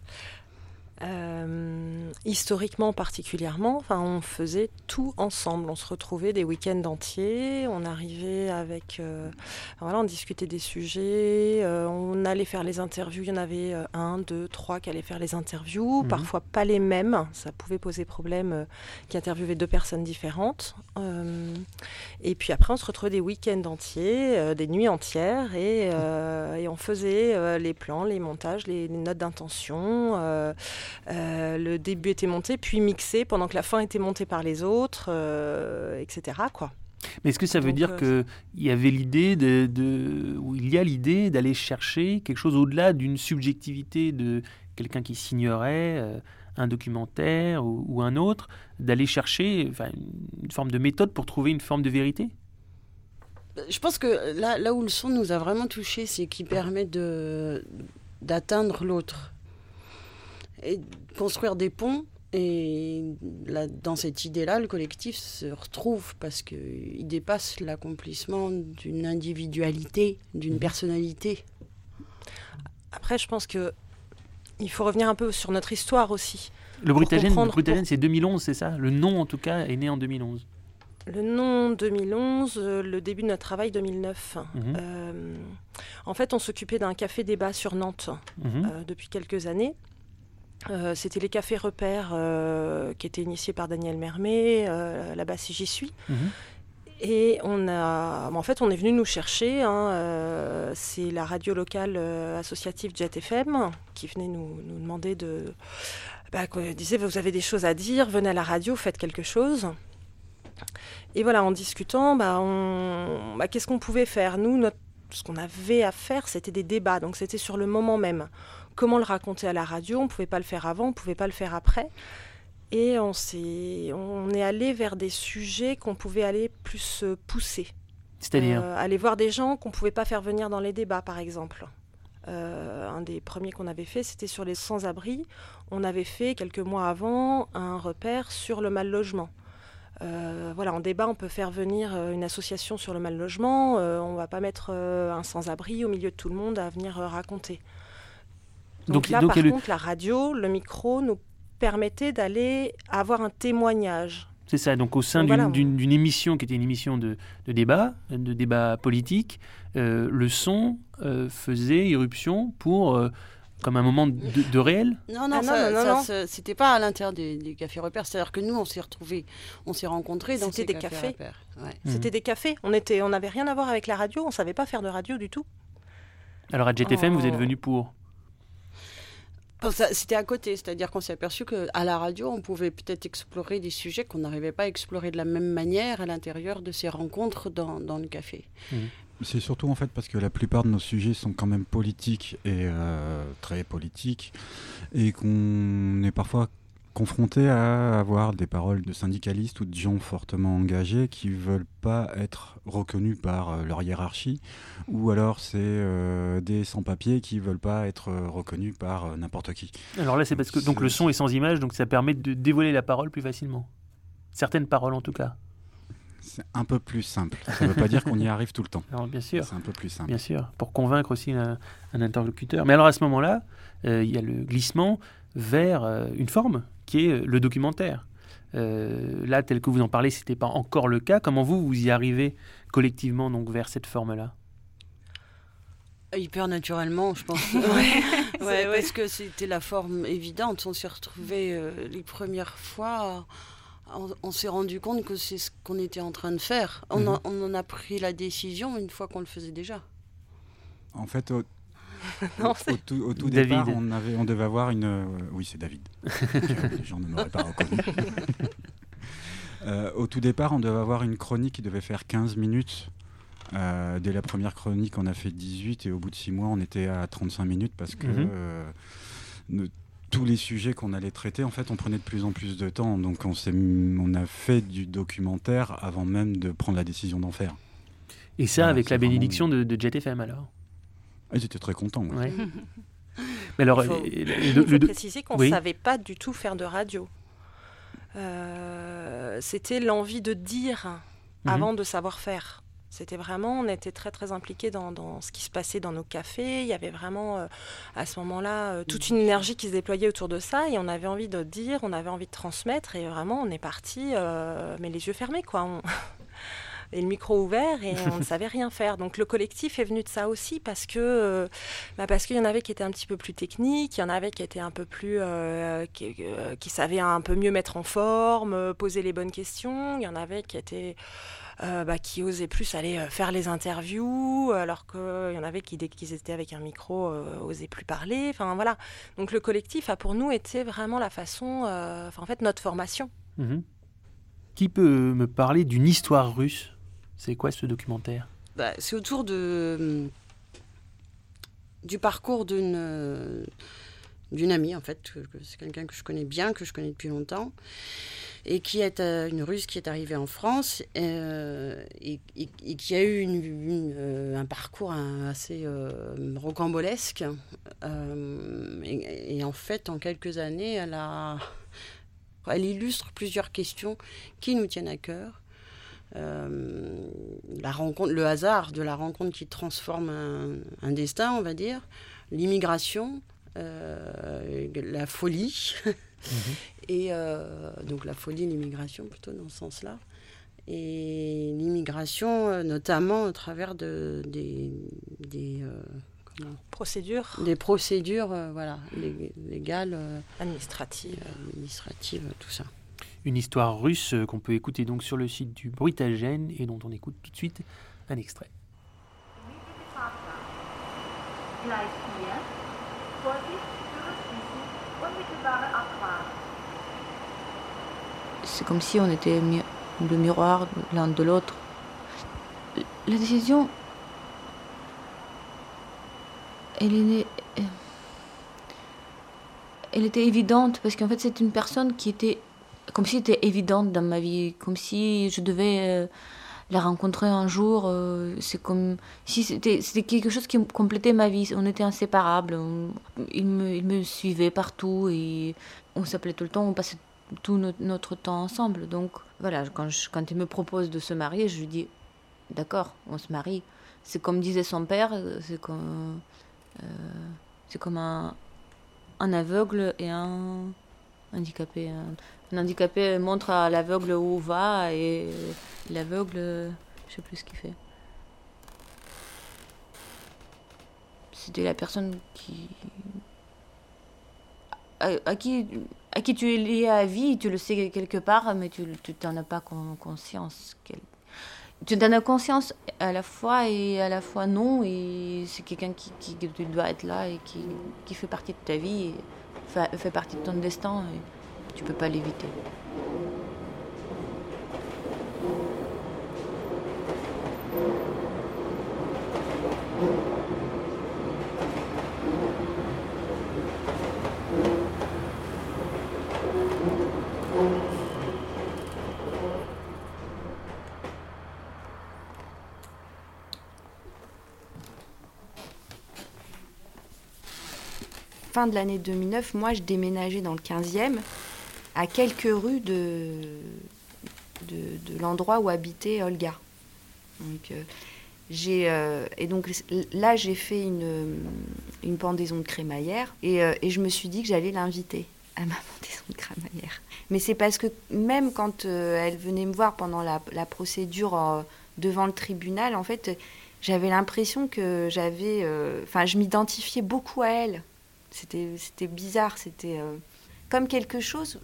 Historiquement particulièrement, on faisait tout ensemble. On se retrouvait des week-ends entiers. On arrivait avec, on discutait des sujets. On allait faire les interviews. Il y en avait 1, 2, 3 qui allaient faire les interviews. Parfois pas les mêmes. Ça pouvait poser problème. Qui interviewaient 2 personnes différentes. Et puis après, on se retrouvait des week-ends entiers, des nuits entières, et on faisait les plans, les montages, les notes d'intention. Le début était monté, puis mixé, pendant que la fin était montée par les autres, etc. quoi. Mais est-ce que ça veut dire qu'il y avait l'idée ou il y a l'idée d'aller chercher quelque chose au-delà d'une subjectivité de quelqu'un qui signerait un documentaire ou un autre, d'aller chercher une forme de méthode pour trouver une forme de vérité ? Je pense que là où le son nous a vraiment touchés, c'est qu'il permet d'atteindre l'autre et construire des ponts. Et là, dans cette idée-là, le collectif se retrouve parce qu'il dépasse l'accomplissement d'une individualité, d'une personnalité. Après, je pense qu'il faut revenir un peu sur notre histoire aussi. Le Bruitagen, c'est 2011, c'est ça ? Le nom, en tout cas, est né en 2011. Le nom 2011, le début de notre travail 2009. En fait, on s'occupait d'un café-débat sur Nantes depuis quelques années. C'était les cafés repères qui étaient initiés par Daniel Mermet, là-bas si j'y suis. Et on est venu nous chercher. C'est la radio locale associative Jet FM qui venait nous demander qu'on disait vous avez des choses à dire, venez à la radio, faites quelque chose. Et voilà, en discutant, qu'est-ce qu'on pouvait faire ? Nous, ce qu'on avait à faire, c'était des débats. Donc c'était sur le moment même. Comment le raconter à la radio ? On ne pouvait pas le faire avant, on ne pouvait pas le faire après. Et on est allé vers des sujets qu'on pouvait aller plus pousser. C'est-à-dire aller voir des gens qu'on ne pouvait pas faire venir dans les débats, par exemple. Un des premiers qu'on avait fait, c'était sur les sans-abri. On avait fait, quelques mois avant, un repère sur le mal-logement. En débat, on peut faire venir une association sur le mal-logement. On ne va pas mettre un sans-abri au milieu de tout le monde à venir raconter. Donc là, par contre, la radio, le micro nous permettait d'aller avoir un témoignage. C'est ça, donc au sein d'une émission qui était une émission de débat politique, le son faisait irruption pour, comme un moment de réel ? Non, c'était pas à l'intérieur des cafés repères, c'est-à-dire que nous, on s'est retrouvés, on s'est rencontrés dans ces cafés repères. Ouais. C'était des cafés, on n'avait rien à voir avec la radio, on ne savait pas faire de radio du tout. Alors à Jet FM, vous êtes venu pour ? C'était à côté, c'est-à-dire qu'on s'est aperçu qu'à la radio, on pouvait peut-être explorer des sujets qu'on n'arrivait pas à explorer de la même manière à l'intérieur de ces rencontres dans le café. C'est surtout en fait parce que la plupart de nos sujets sont quand même politiques et très politiques et qu'on est parfois confronté à avoir des paroles de syndicalistes ou de gens fortement engagés qui ne veulent pas être reconnus par leur hiérarchie, ou alors c'est des sans-papiers qui ne veulent pas être reconnus par n'importe qui. Alors là, c'est parce que donc, le son est sans image, donc ça permet de dévoiler la parole plus facilement. Certaines paroles en tout cas. C'est un peu plus simple. Ça ne veut pas dire qu'on y arrive tout le temps. Alors, bien sûr. C'est un peu plus simple. Bien sûr, pour convaincre aussi un interlocuteur. Mais alors à ce moment-là, il y a le glissement vers une forme qui est le documentaire. Là, tel que vous en parlez, ce n'était pas encore le cas. Comment vous y arrivez collectivement donc, vers cette forme-là ? Hyper naturellement, je pense. Parce que c'était la forme évidente. On s'est retrouvés les premières fois... On s'est rendu compte que c'est ce qu'on était en train de faire. On en a pris la décision une fois qu'on le faisait déjà. En fait, au tout départ, on devait avoir une... oui, c'est David. Les gens ne m'auraient pas reconnu. Au tout départ, on devait avoir une chronique qui devait faire 15 minutes. Dès la première chronique, on a fait 18 et au bout de 6 mois, on était à 35 minutes parce que... tous les sujets qu'on allait traiter, en fait, on prenait de plus en plus de temps. Donc, on a fait du documentaire avant même de prendre la décision d'en faire. Et ça, avec la bénédiction de Jet FM, alors ? Ils étaient très contents. Ouais. Mais alors, il faut préciser qu'on ne savait pas du tout faire de radio. C'était l'envie de dire avant de savoir faire. C'était vraiment, on était très très impliqués dans ce qui se passait dans nos cafés. Il y avait vraiment à ce moment-là toute une énergie qui se déployait autour de ça et on avait envie de dire, on avait envie de transmettre et vraiment on est parti mais les yeux fermés quoi. Et le micro ouvert et on ne savait rien faire. Donc le collectif est venu de ça aussi parce qu'il y en avait qui étaient un petit peu plus techniques, il y en avait qui étaient un peu plus qui savaient un peu mieux mettre en forme, poser les bonnes questions. Il y en avait qui étaient qui osaient plus aller faire les interviews, alors qu'il y en avait qui, dès qu'ils étaient avec un micro, osaient plus parler. Enfin voilà. Donc le collectif a pour nous été vraiment la façon, en fait, notre formation. Qui peut me parler d'une histoire russe C'est quoi ce documentaire ? C'est autour du parcours d'une amie, en fait. C'est quelqu'un que je connais bien, que je connais depuis longtemps, et qui est une Russe qui est arrivée en France et qui a eu un parcours assez rocambolesque. Et en fait, en quelques années, elle illustre plusieurs questions qui nous tiennent à cœur. La rencontre, le hasard de la rencontre qui transforme un destin, on va dire, l'immigration, la folie, et donc la folie, l'immigration plutôt dans ce sens-là, et l'immigration notamment à travers des procédures, légales, administratives, tout ça. Une histoire russe qu'on peut écouter donc sur le site du Bruitagène et dont on écoute tout de suite un extrait. C'est comme si on était le miroir l'un de l'autre. La décision, elle était évidente parce qu'en fait c'est une personne qui était comme si c'était évidente dans ma vie, comme si je devais la rencontrer un jour. C'est comme si c'était quelque chose qui complétait ma vie. On était inséparables. Il me suivait partout et on s'appelait tout le temps. On passait tout notre temps ensemble. Donc voilà, quand il me propose de se marier, je lui dis d'accord, on se marie. C'est comme disait son père, c'est comme un aveugle et un handicapé. Un handicapé montre à l'aveugle où va et l'aveugle, je sais plus ce qu'il fait. C'était la personne à qui tu es lié à vie, tu le sais quelque part, mais tu n'en as pas conscience. Tu en as conscience à la fois et à la fois non, et c'est quelqu'un qui doit être là et qui fait partie de ta vie, et fait partie de ton destin. Et tu peux pas l'éviter. Fin de l'année 2009, moi je déménageais dans le 15e, à quelques rues de l'endroit où habitait Olga. Donc, et donc là, j'ai fait une pendaison de crémaillère et je me suis dit que j'allais l'inviter à ma pendaison de crémaillère. Mais c'est parce que même quand elle venait me voir pendant la procédure devant le tribunal, en fait, j'avais l'impression que je m'identifiais beaucoup à elle. C'était bizarre, c'était comme quelque chose,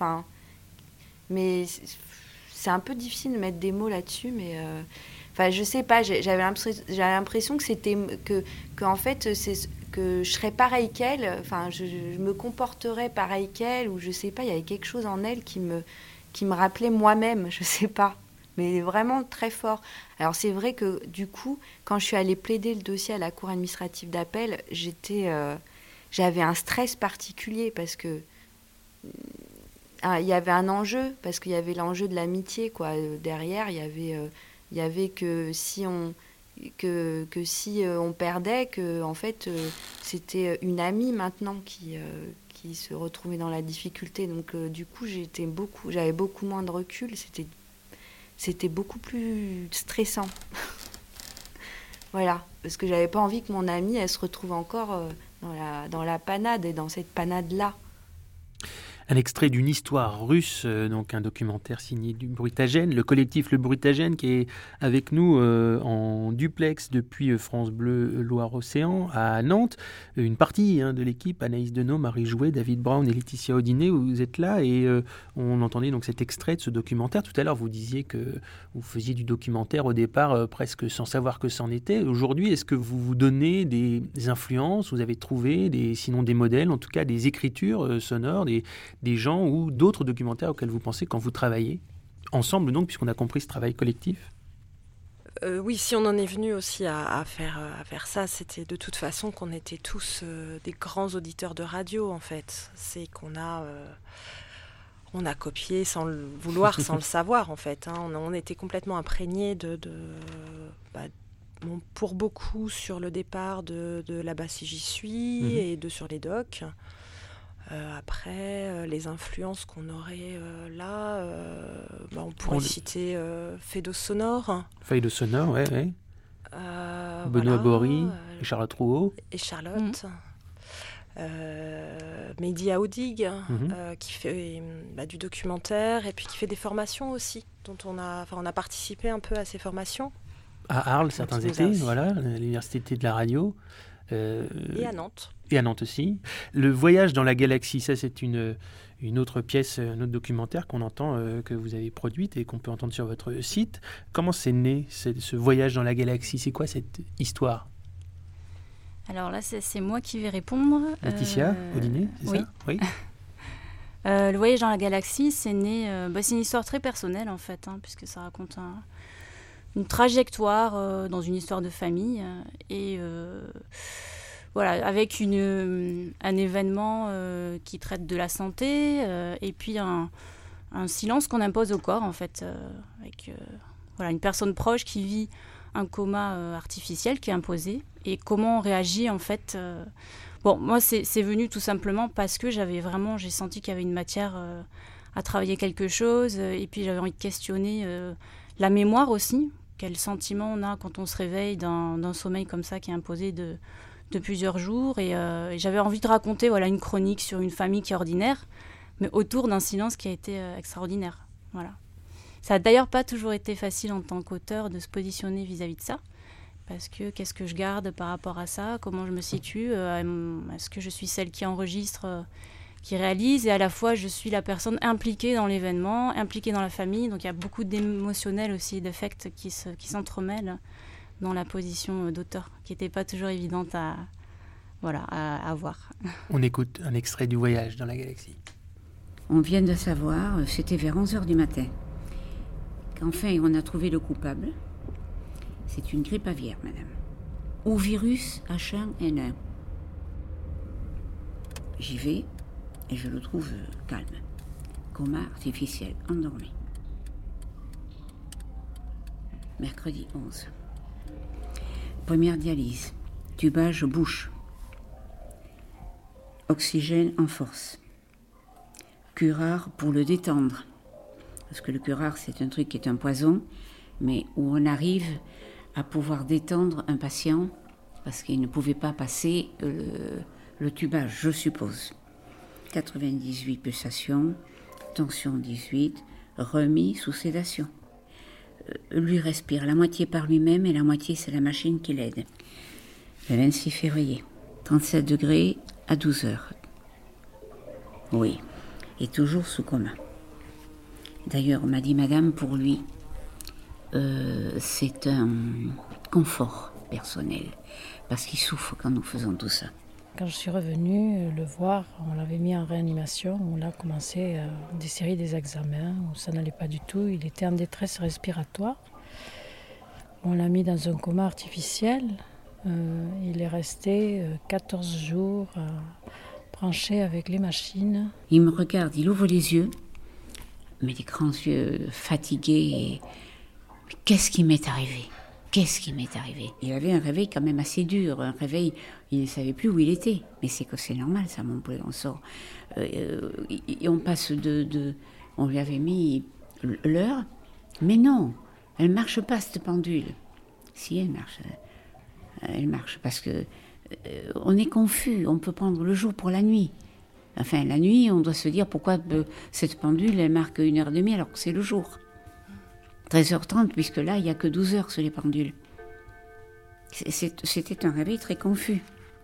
mais c'est un peu difficile de mettre des mots là-dessus, mais je sais pas, j'avais l'impression que c'était que en fait que je serais pareil qu'elle, je me comporterais pareil qu'elle, ou je sais pas, il y avait quelque chose en elle qui me rappelait moi-même, je sais pas, mais vraiment très fort. Alors c'est vrai que du coup, quand je suis allée plaider le dossier à la cour administrative d'appel, j'avais un stress particulier parce que il y avait un enjeu, parce qu'il y avait l'enjeu de l'amitié, quoi. Derrière, il y avait que si on perdait, que en fait c'était une amie maintenant qui se retrouvait dans la difficulté. Donc du coup, j'avais beaucoup moins de recul. C'était beaucoup plus stressant. Voilà, parce que j'avais pas envie que mon amie elle se retrouve encore dans la panade, et dans cette panade-là. Un extrait d'une histoire russe, donc un documentaire signé du Bruitagène, le collectif Le Bruitagène, qui est avec nous en duplex depuis France Bleu Loire-Océan à Nantes. Une partie de l'équipe, Anaïs Deneau, Marie Jouet, David Brown et Laetitia Audinet, vous êtes là, et on entendait donc cet extrait de ce documentaire. Tout à l'heure, vous disiez que vous faisiez du documentaire au départ presque sans savoir que c'en était. Aujourd'hui, est-ce que vous vous donnez des influences? Vous avez trouvé sinon des modèles, en tout cas des écritures sonores, des gens ou d'autres documentaires auxquels vous pensez quand vous travaillez ensemble, donc, puisqu'on a compris ce travail collectif? Oui, si on en est venu aussi à faire ça, c'était de toute façon qu'on était tous des grands auditeurs de radio, en fait. C'est qu'on on a copié sans le vouloir, sans le savoir, en fait. On était complètement imprégnés pour beaucoup sur le départ de Là-bas si j'y suis et sur les docs. Après, les influences qu'on aurait là, on pourrait citer Feidos Sonore. Feidos Sonore, ouais. Benoît Bory et Charlotte Rouault. Et Charlotte. Mehdi Aoudig, qui fait du documentaire et puis qui fait des formations aussi, dont on a participé un peu à ces formations. À Arles, certains étés, voilà, l'université de la radio. Et à Nantes. Et à Nantes aussi. Le voyage dans la galaxie, ça c'est une autre pièce, un autre documentaire qu'on entend, que vous avez produite et qu'on peut entendre sur votre site. Comment c'est né ce voyage dans la galaxie? C'est quoi cette histoire? Alors là, c'est moi qui vais répondre. Laetitia Audinet, c'est oui. Ça? Oui. Le voyage dans la galaxie, c'est né. C'est une histoire très personnelle en fait, puisque ça raconte une trajectoire dans une histoire de famille et voilà, avec un événement qui traite de la santé et puis un silence qu'on impose au corps en fait, avec une personne proche qui vit un coma artificiel qui est imposé et comment on réagit en fait. Moi c'est venu tout simplement parce que j'ai senti qu'il y avait une matière à travailler quelque chose et puis j'avais envie de questionner la mémoire aussi. Quel sentiment on a quand on se réveille d'un sommeil comme ça qui est imposé de plusieurs jours. Et j'avais envie de raconter une chronique sur une famille qui est ordinaire, mais autour d'un silence qui a été extraordinaire. Voilà. Ça n'a d'ailleurs pas toujours été facile en tant qu'auteur de se positionner vis-à-vis de ça, parce que qu'est-ce que je garde par rapport à ça? Comment je me situe? Est-ce que je suis celle qui enregistre, qui réalise, et à la fois je suis la personne impliquée dans l'événement, impliquée dans la famille, donc il y a beaucoup d'émotionnel aussi, d'affects qui s'entremêlent dans la position d'auteur, qui n'était pas toujours évidente à voir. On écoute un extrait du voyage dans la galaxie. On vient de savoir, c'était vers 11h du matin, qu'enfin on a trouvé le coupable. C'est une grippe aviaire, madame. Ou virus H1N1. J'y vais. Et je le trouve calme. Coma artificiel, endormi. Mercredi 11. Première dialyse. Tubage bouche. Oxygène en force. Curare pour le détendre. Parce que le curare, c'est un truc qui est un poison, mais où on arrive à pouvoir détendre un patient, parce qu'il ne pouvait pas passer le tubage, je suppose. 98 pulsations, tension 18, remis sous sédation. Lui respire la moitié par lui-même et la moitié c'est la machine qui l'aide. Le 26 février, 37 degrés à 12 heures. Oui, et toujours sous coma. D'ailleurs, on m'a dit, madame, pour lui, c'est un confort personnel, parce qu'il souffre quand nous faisons tout ça. Quand je suis revenue le voir, on l'avait mis en réanimation, on a commencé des séries des examens où ça n'allait pas du tout, il était en détresse respiratoire. On l'a mis dans un coma artificiel, il est resté 14 jours branché avec les machines. Il me regarde, il ouvre les yeux, mais des grands yeux fatigués. Et... Qu'est-ce qui m'est arrivé ? Qu'est-ce qui m'est arrivé ? Il avait un réveil quand même assez dur, un réveil, il ne savait plus où il était. Mais c'est que c'est normal, ça, mon poulet, on sort. On passe on lui avait mis l'heure, mais non, elle ne marche pas, cette pendule. Si, elle marche, parce que on est confus, on peut prendre le jour pour la nuit. Enfin, la nuit, on doit se dire pourquoi cette pendule, elle marque 1h30 alors que c'est le jour. 13h30, puisque là, il n'y a que 12 heures sur les pendules. C'était un réveil très confus.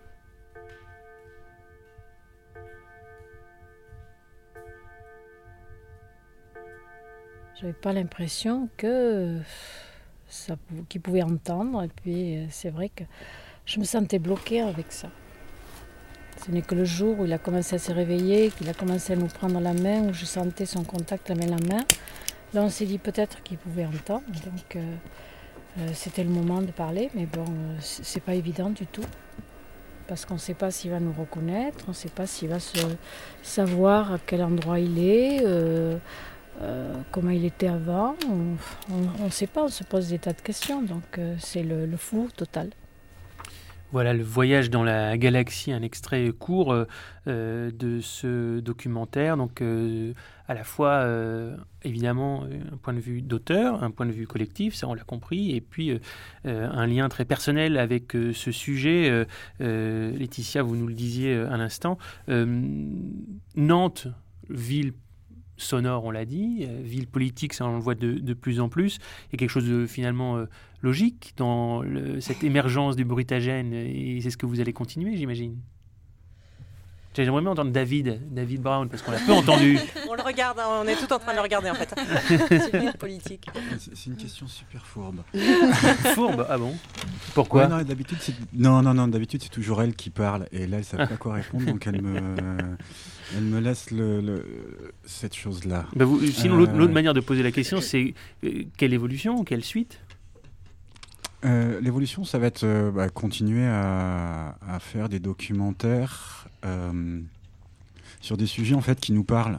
J'avais pas l'impression qu'il pouvait entendre. Et puis, c'est vrai que je me sentais bloquée avec ça. Ce n'est que le jour où il a commencé à se réveiller, qu'il a commencé à nous prendre la main, où je sentais son contact la main. Là, on s'est dit peut-être qu'il pouvait entendre. Donc, C'était le moment de parler, mais bon, c'est pas évident du tout. Parce qu'on ne sait pas s'il va nous reconnaître, on ne sait pas s'il va savoir à quel endroit il est, comment il était avant. On ne sait pas, on se pose des tas de questions, donc c'est le flou total. Voilà, le voyage dans la galaxie, un extrait court de ce documentaire. Donc, à la fois, évidemment, un point de vue d'auteur, un point de vue collectif, ça on l'a compris, et puis un lien très personnel avec ce sujet. Laetitia, vous nous le disiez à l'instant. Nantes, ville sonore, on l'a dit, ville politique, ça on le voit de plus en plus. Il y a quelque chose de finalement logique dans cette émergence du bruitagène, et c'est ce que vous allez continuer, j'imagine. J'aimerais bien entendre David Brown, parce qu'on l'a peu entendu. On le regarde, on est tout en train de le regarder en fait. C'est une politique. C'est une question super fourbe. Fourbe? Ah bon? Pourquoi? Ouais, d'habitude, d'habitude c'est toujours elle qui parle, et là elle ne sait pas quoi répondre, donc elle me laisse cette chose-là. Bah sinon, l'autre manière de poser la question, c'est quelle évolution, quelle suite? L'évolution, ça va être continuer à faire des documentaires sur des sujets en fait qui nous parlent.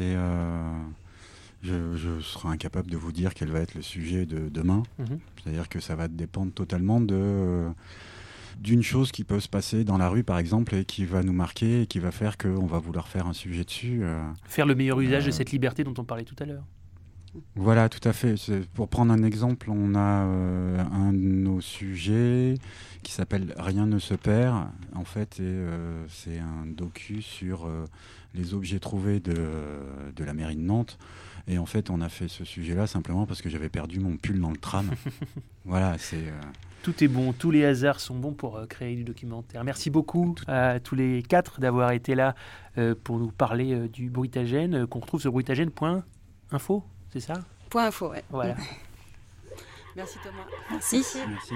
Je serai incapable de vous dire quel va être le sujet de demain. C'est-à-dire que ça va dépendre totalement d'une chose qui peut se passer dans la rue, par exemple, et qui va nous marquer, et qui va faire qu'on va vouloir faire un sujet dessus. Faire le meilleur usage de cette liberté dont on parlait tout à l'heure. Voilà, tout à fait. Pour prendre un exemple, on a un de nos sujets qui s'appelle « Rien ne se perd ». En fait, c'est un docu sur les objets trouvés de la mairie de Nantes. Et en fait, on a fait ce sujet-là simplement parce que j'avais perdu mon pull dans le tram. Voilà, c'est... Tout est bon, tous les hasards sont bons pour créer du documentaire. Merci beaucoup à tous les quatre d'avoir été là pour nous parler du bruitagène, qu'on retrouve sur bruitagène.info. C'est ça? Point info, ouais. Voilà. Merci Thomas. Merci. Merci.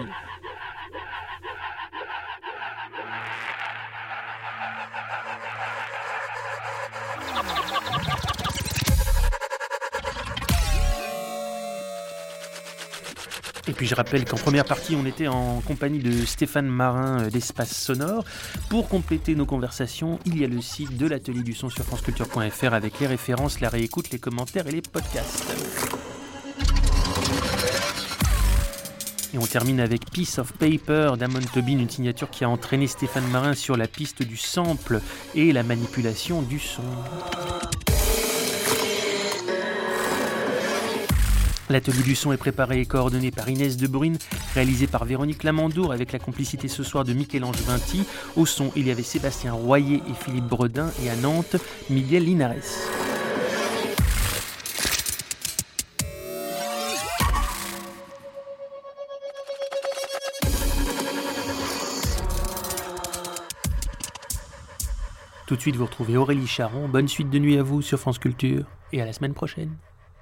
Et puis je rappelle qu'en première partie, on était en compagnie de Stéphane Marin d'Espace Sonore. Pour compléter nos conversations, il y a le site de l'Atelier du Son sur franceculture.fr avec les références, la réécoute, les commentaires et les podcasts. Et on termine avec Piece of Paper d'Amon Tobin, une signature qui a entraîné Stéphane Marin sur la piste du sample et la manipulation du son. L'atelier du son est préparé et coordonné par Inès Debrune, réalisé par Véronique Lamandour avec la complicité ce soir de Michel-Ange Vinti. Au son, il y avait Sébastien Royer et Philippe Bredin, et à Nantes, Miguel Linares. Tout de suite, vous retrouvez Aurélie Charon. Bonne suite de nuit à vous sur France Culture et à la semaine prochaine.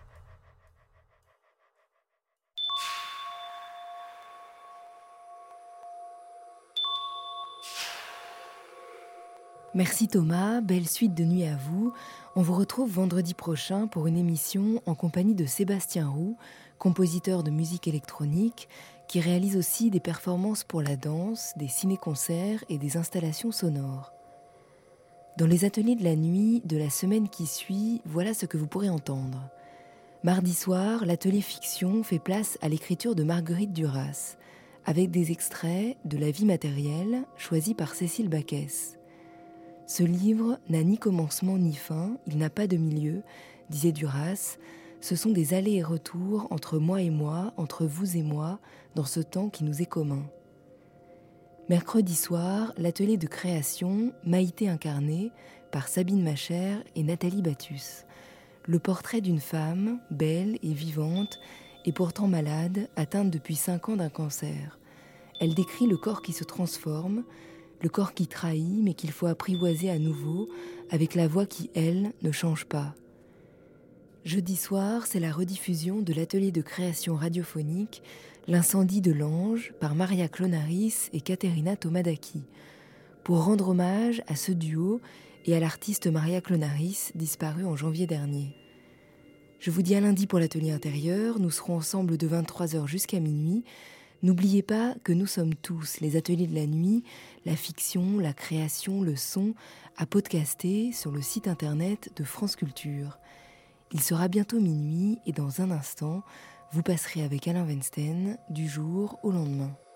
Merci Thomas, belle suite de nuit à vous. On vous retrouve vendredi prochain pour une émission en compagnie de Sébastien Roux, compositeur de musique électronique, qui réalise aussi des performances pour la danse, des ciné-concerts et des installations sonores. Dans les ateliers de la nuit de la semaine qui suit, voilà ce que vous pourrez entendre. Mardi soir, l'atelier fiction fait place à l'écriture de Marguerite Duras, avec des extraits de La vie matérielle, choisis par Cécile Baquès. Ce livre n'a ni commencement ni fin, il n'a pas de milieu, disait Duras. Ce sont des allers et retours entre moi et moi, entre vous et moi, dans ce temps qui nous est commun. Mercredi soir, l'atelier de création Maïté incarnée par Sabine Machère et Nathalie Battus. Le portrait d'une femme, belle et vivante, et pourtant malade, atteinte depuis 5 ans d'un cancer. Elle décrit le corps qui se transforme, le corps qui trahit mais qu'il faut apprivoiser à nouveau, avec la voix qui, elle, ne change pas. Jeudi soir, c'est la rediffusion de l'atelier de création radiophonique L'incendie de l'ange par Maria Clonaris et Caterina Tomadaki, pour rendre hommage à ce duo et à l'artiste Maria Clonaris disparue en janvier dernier. Je vous dis à lundi pour l'atelier intérieur. Nous serons ensemble de 23h jusqu'à minuit. N'oubliez pas que nous sommes tous, les ateliers de la nuit, la fiction, la création, le son, à podcaster sur le site internet de France Culture. Il sera bientôt minuit et dans un instant, vous passerez avec Alain Weinstein du jour au lendemain.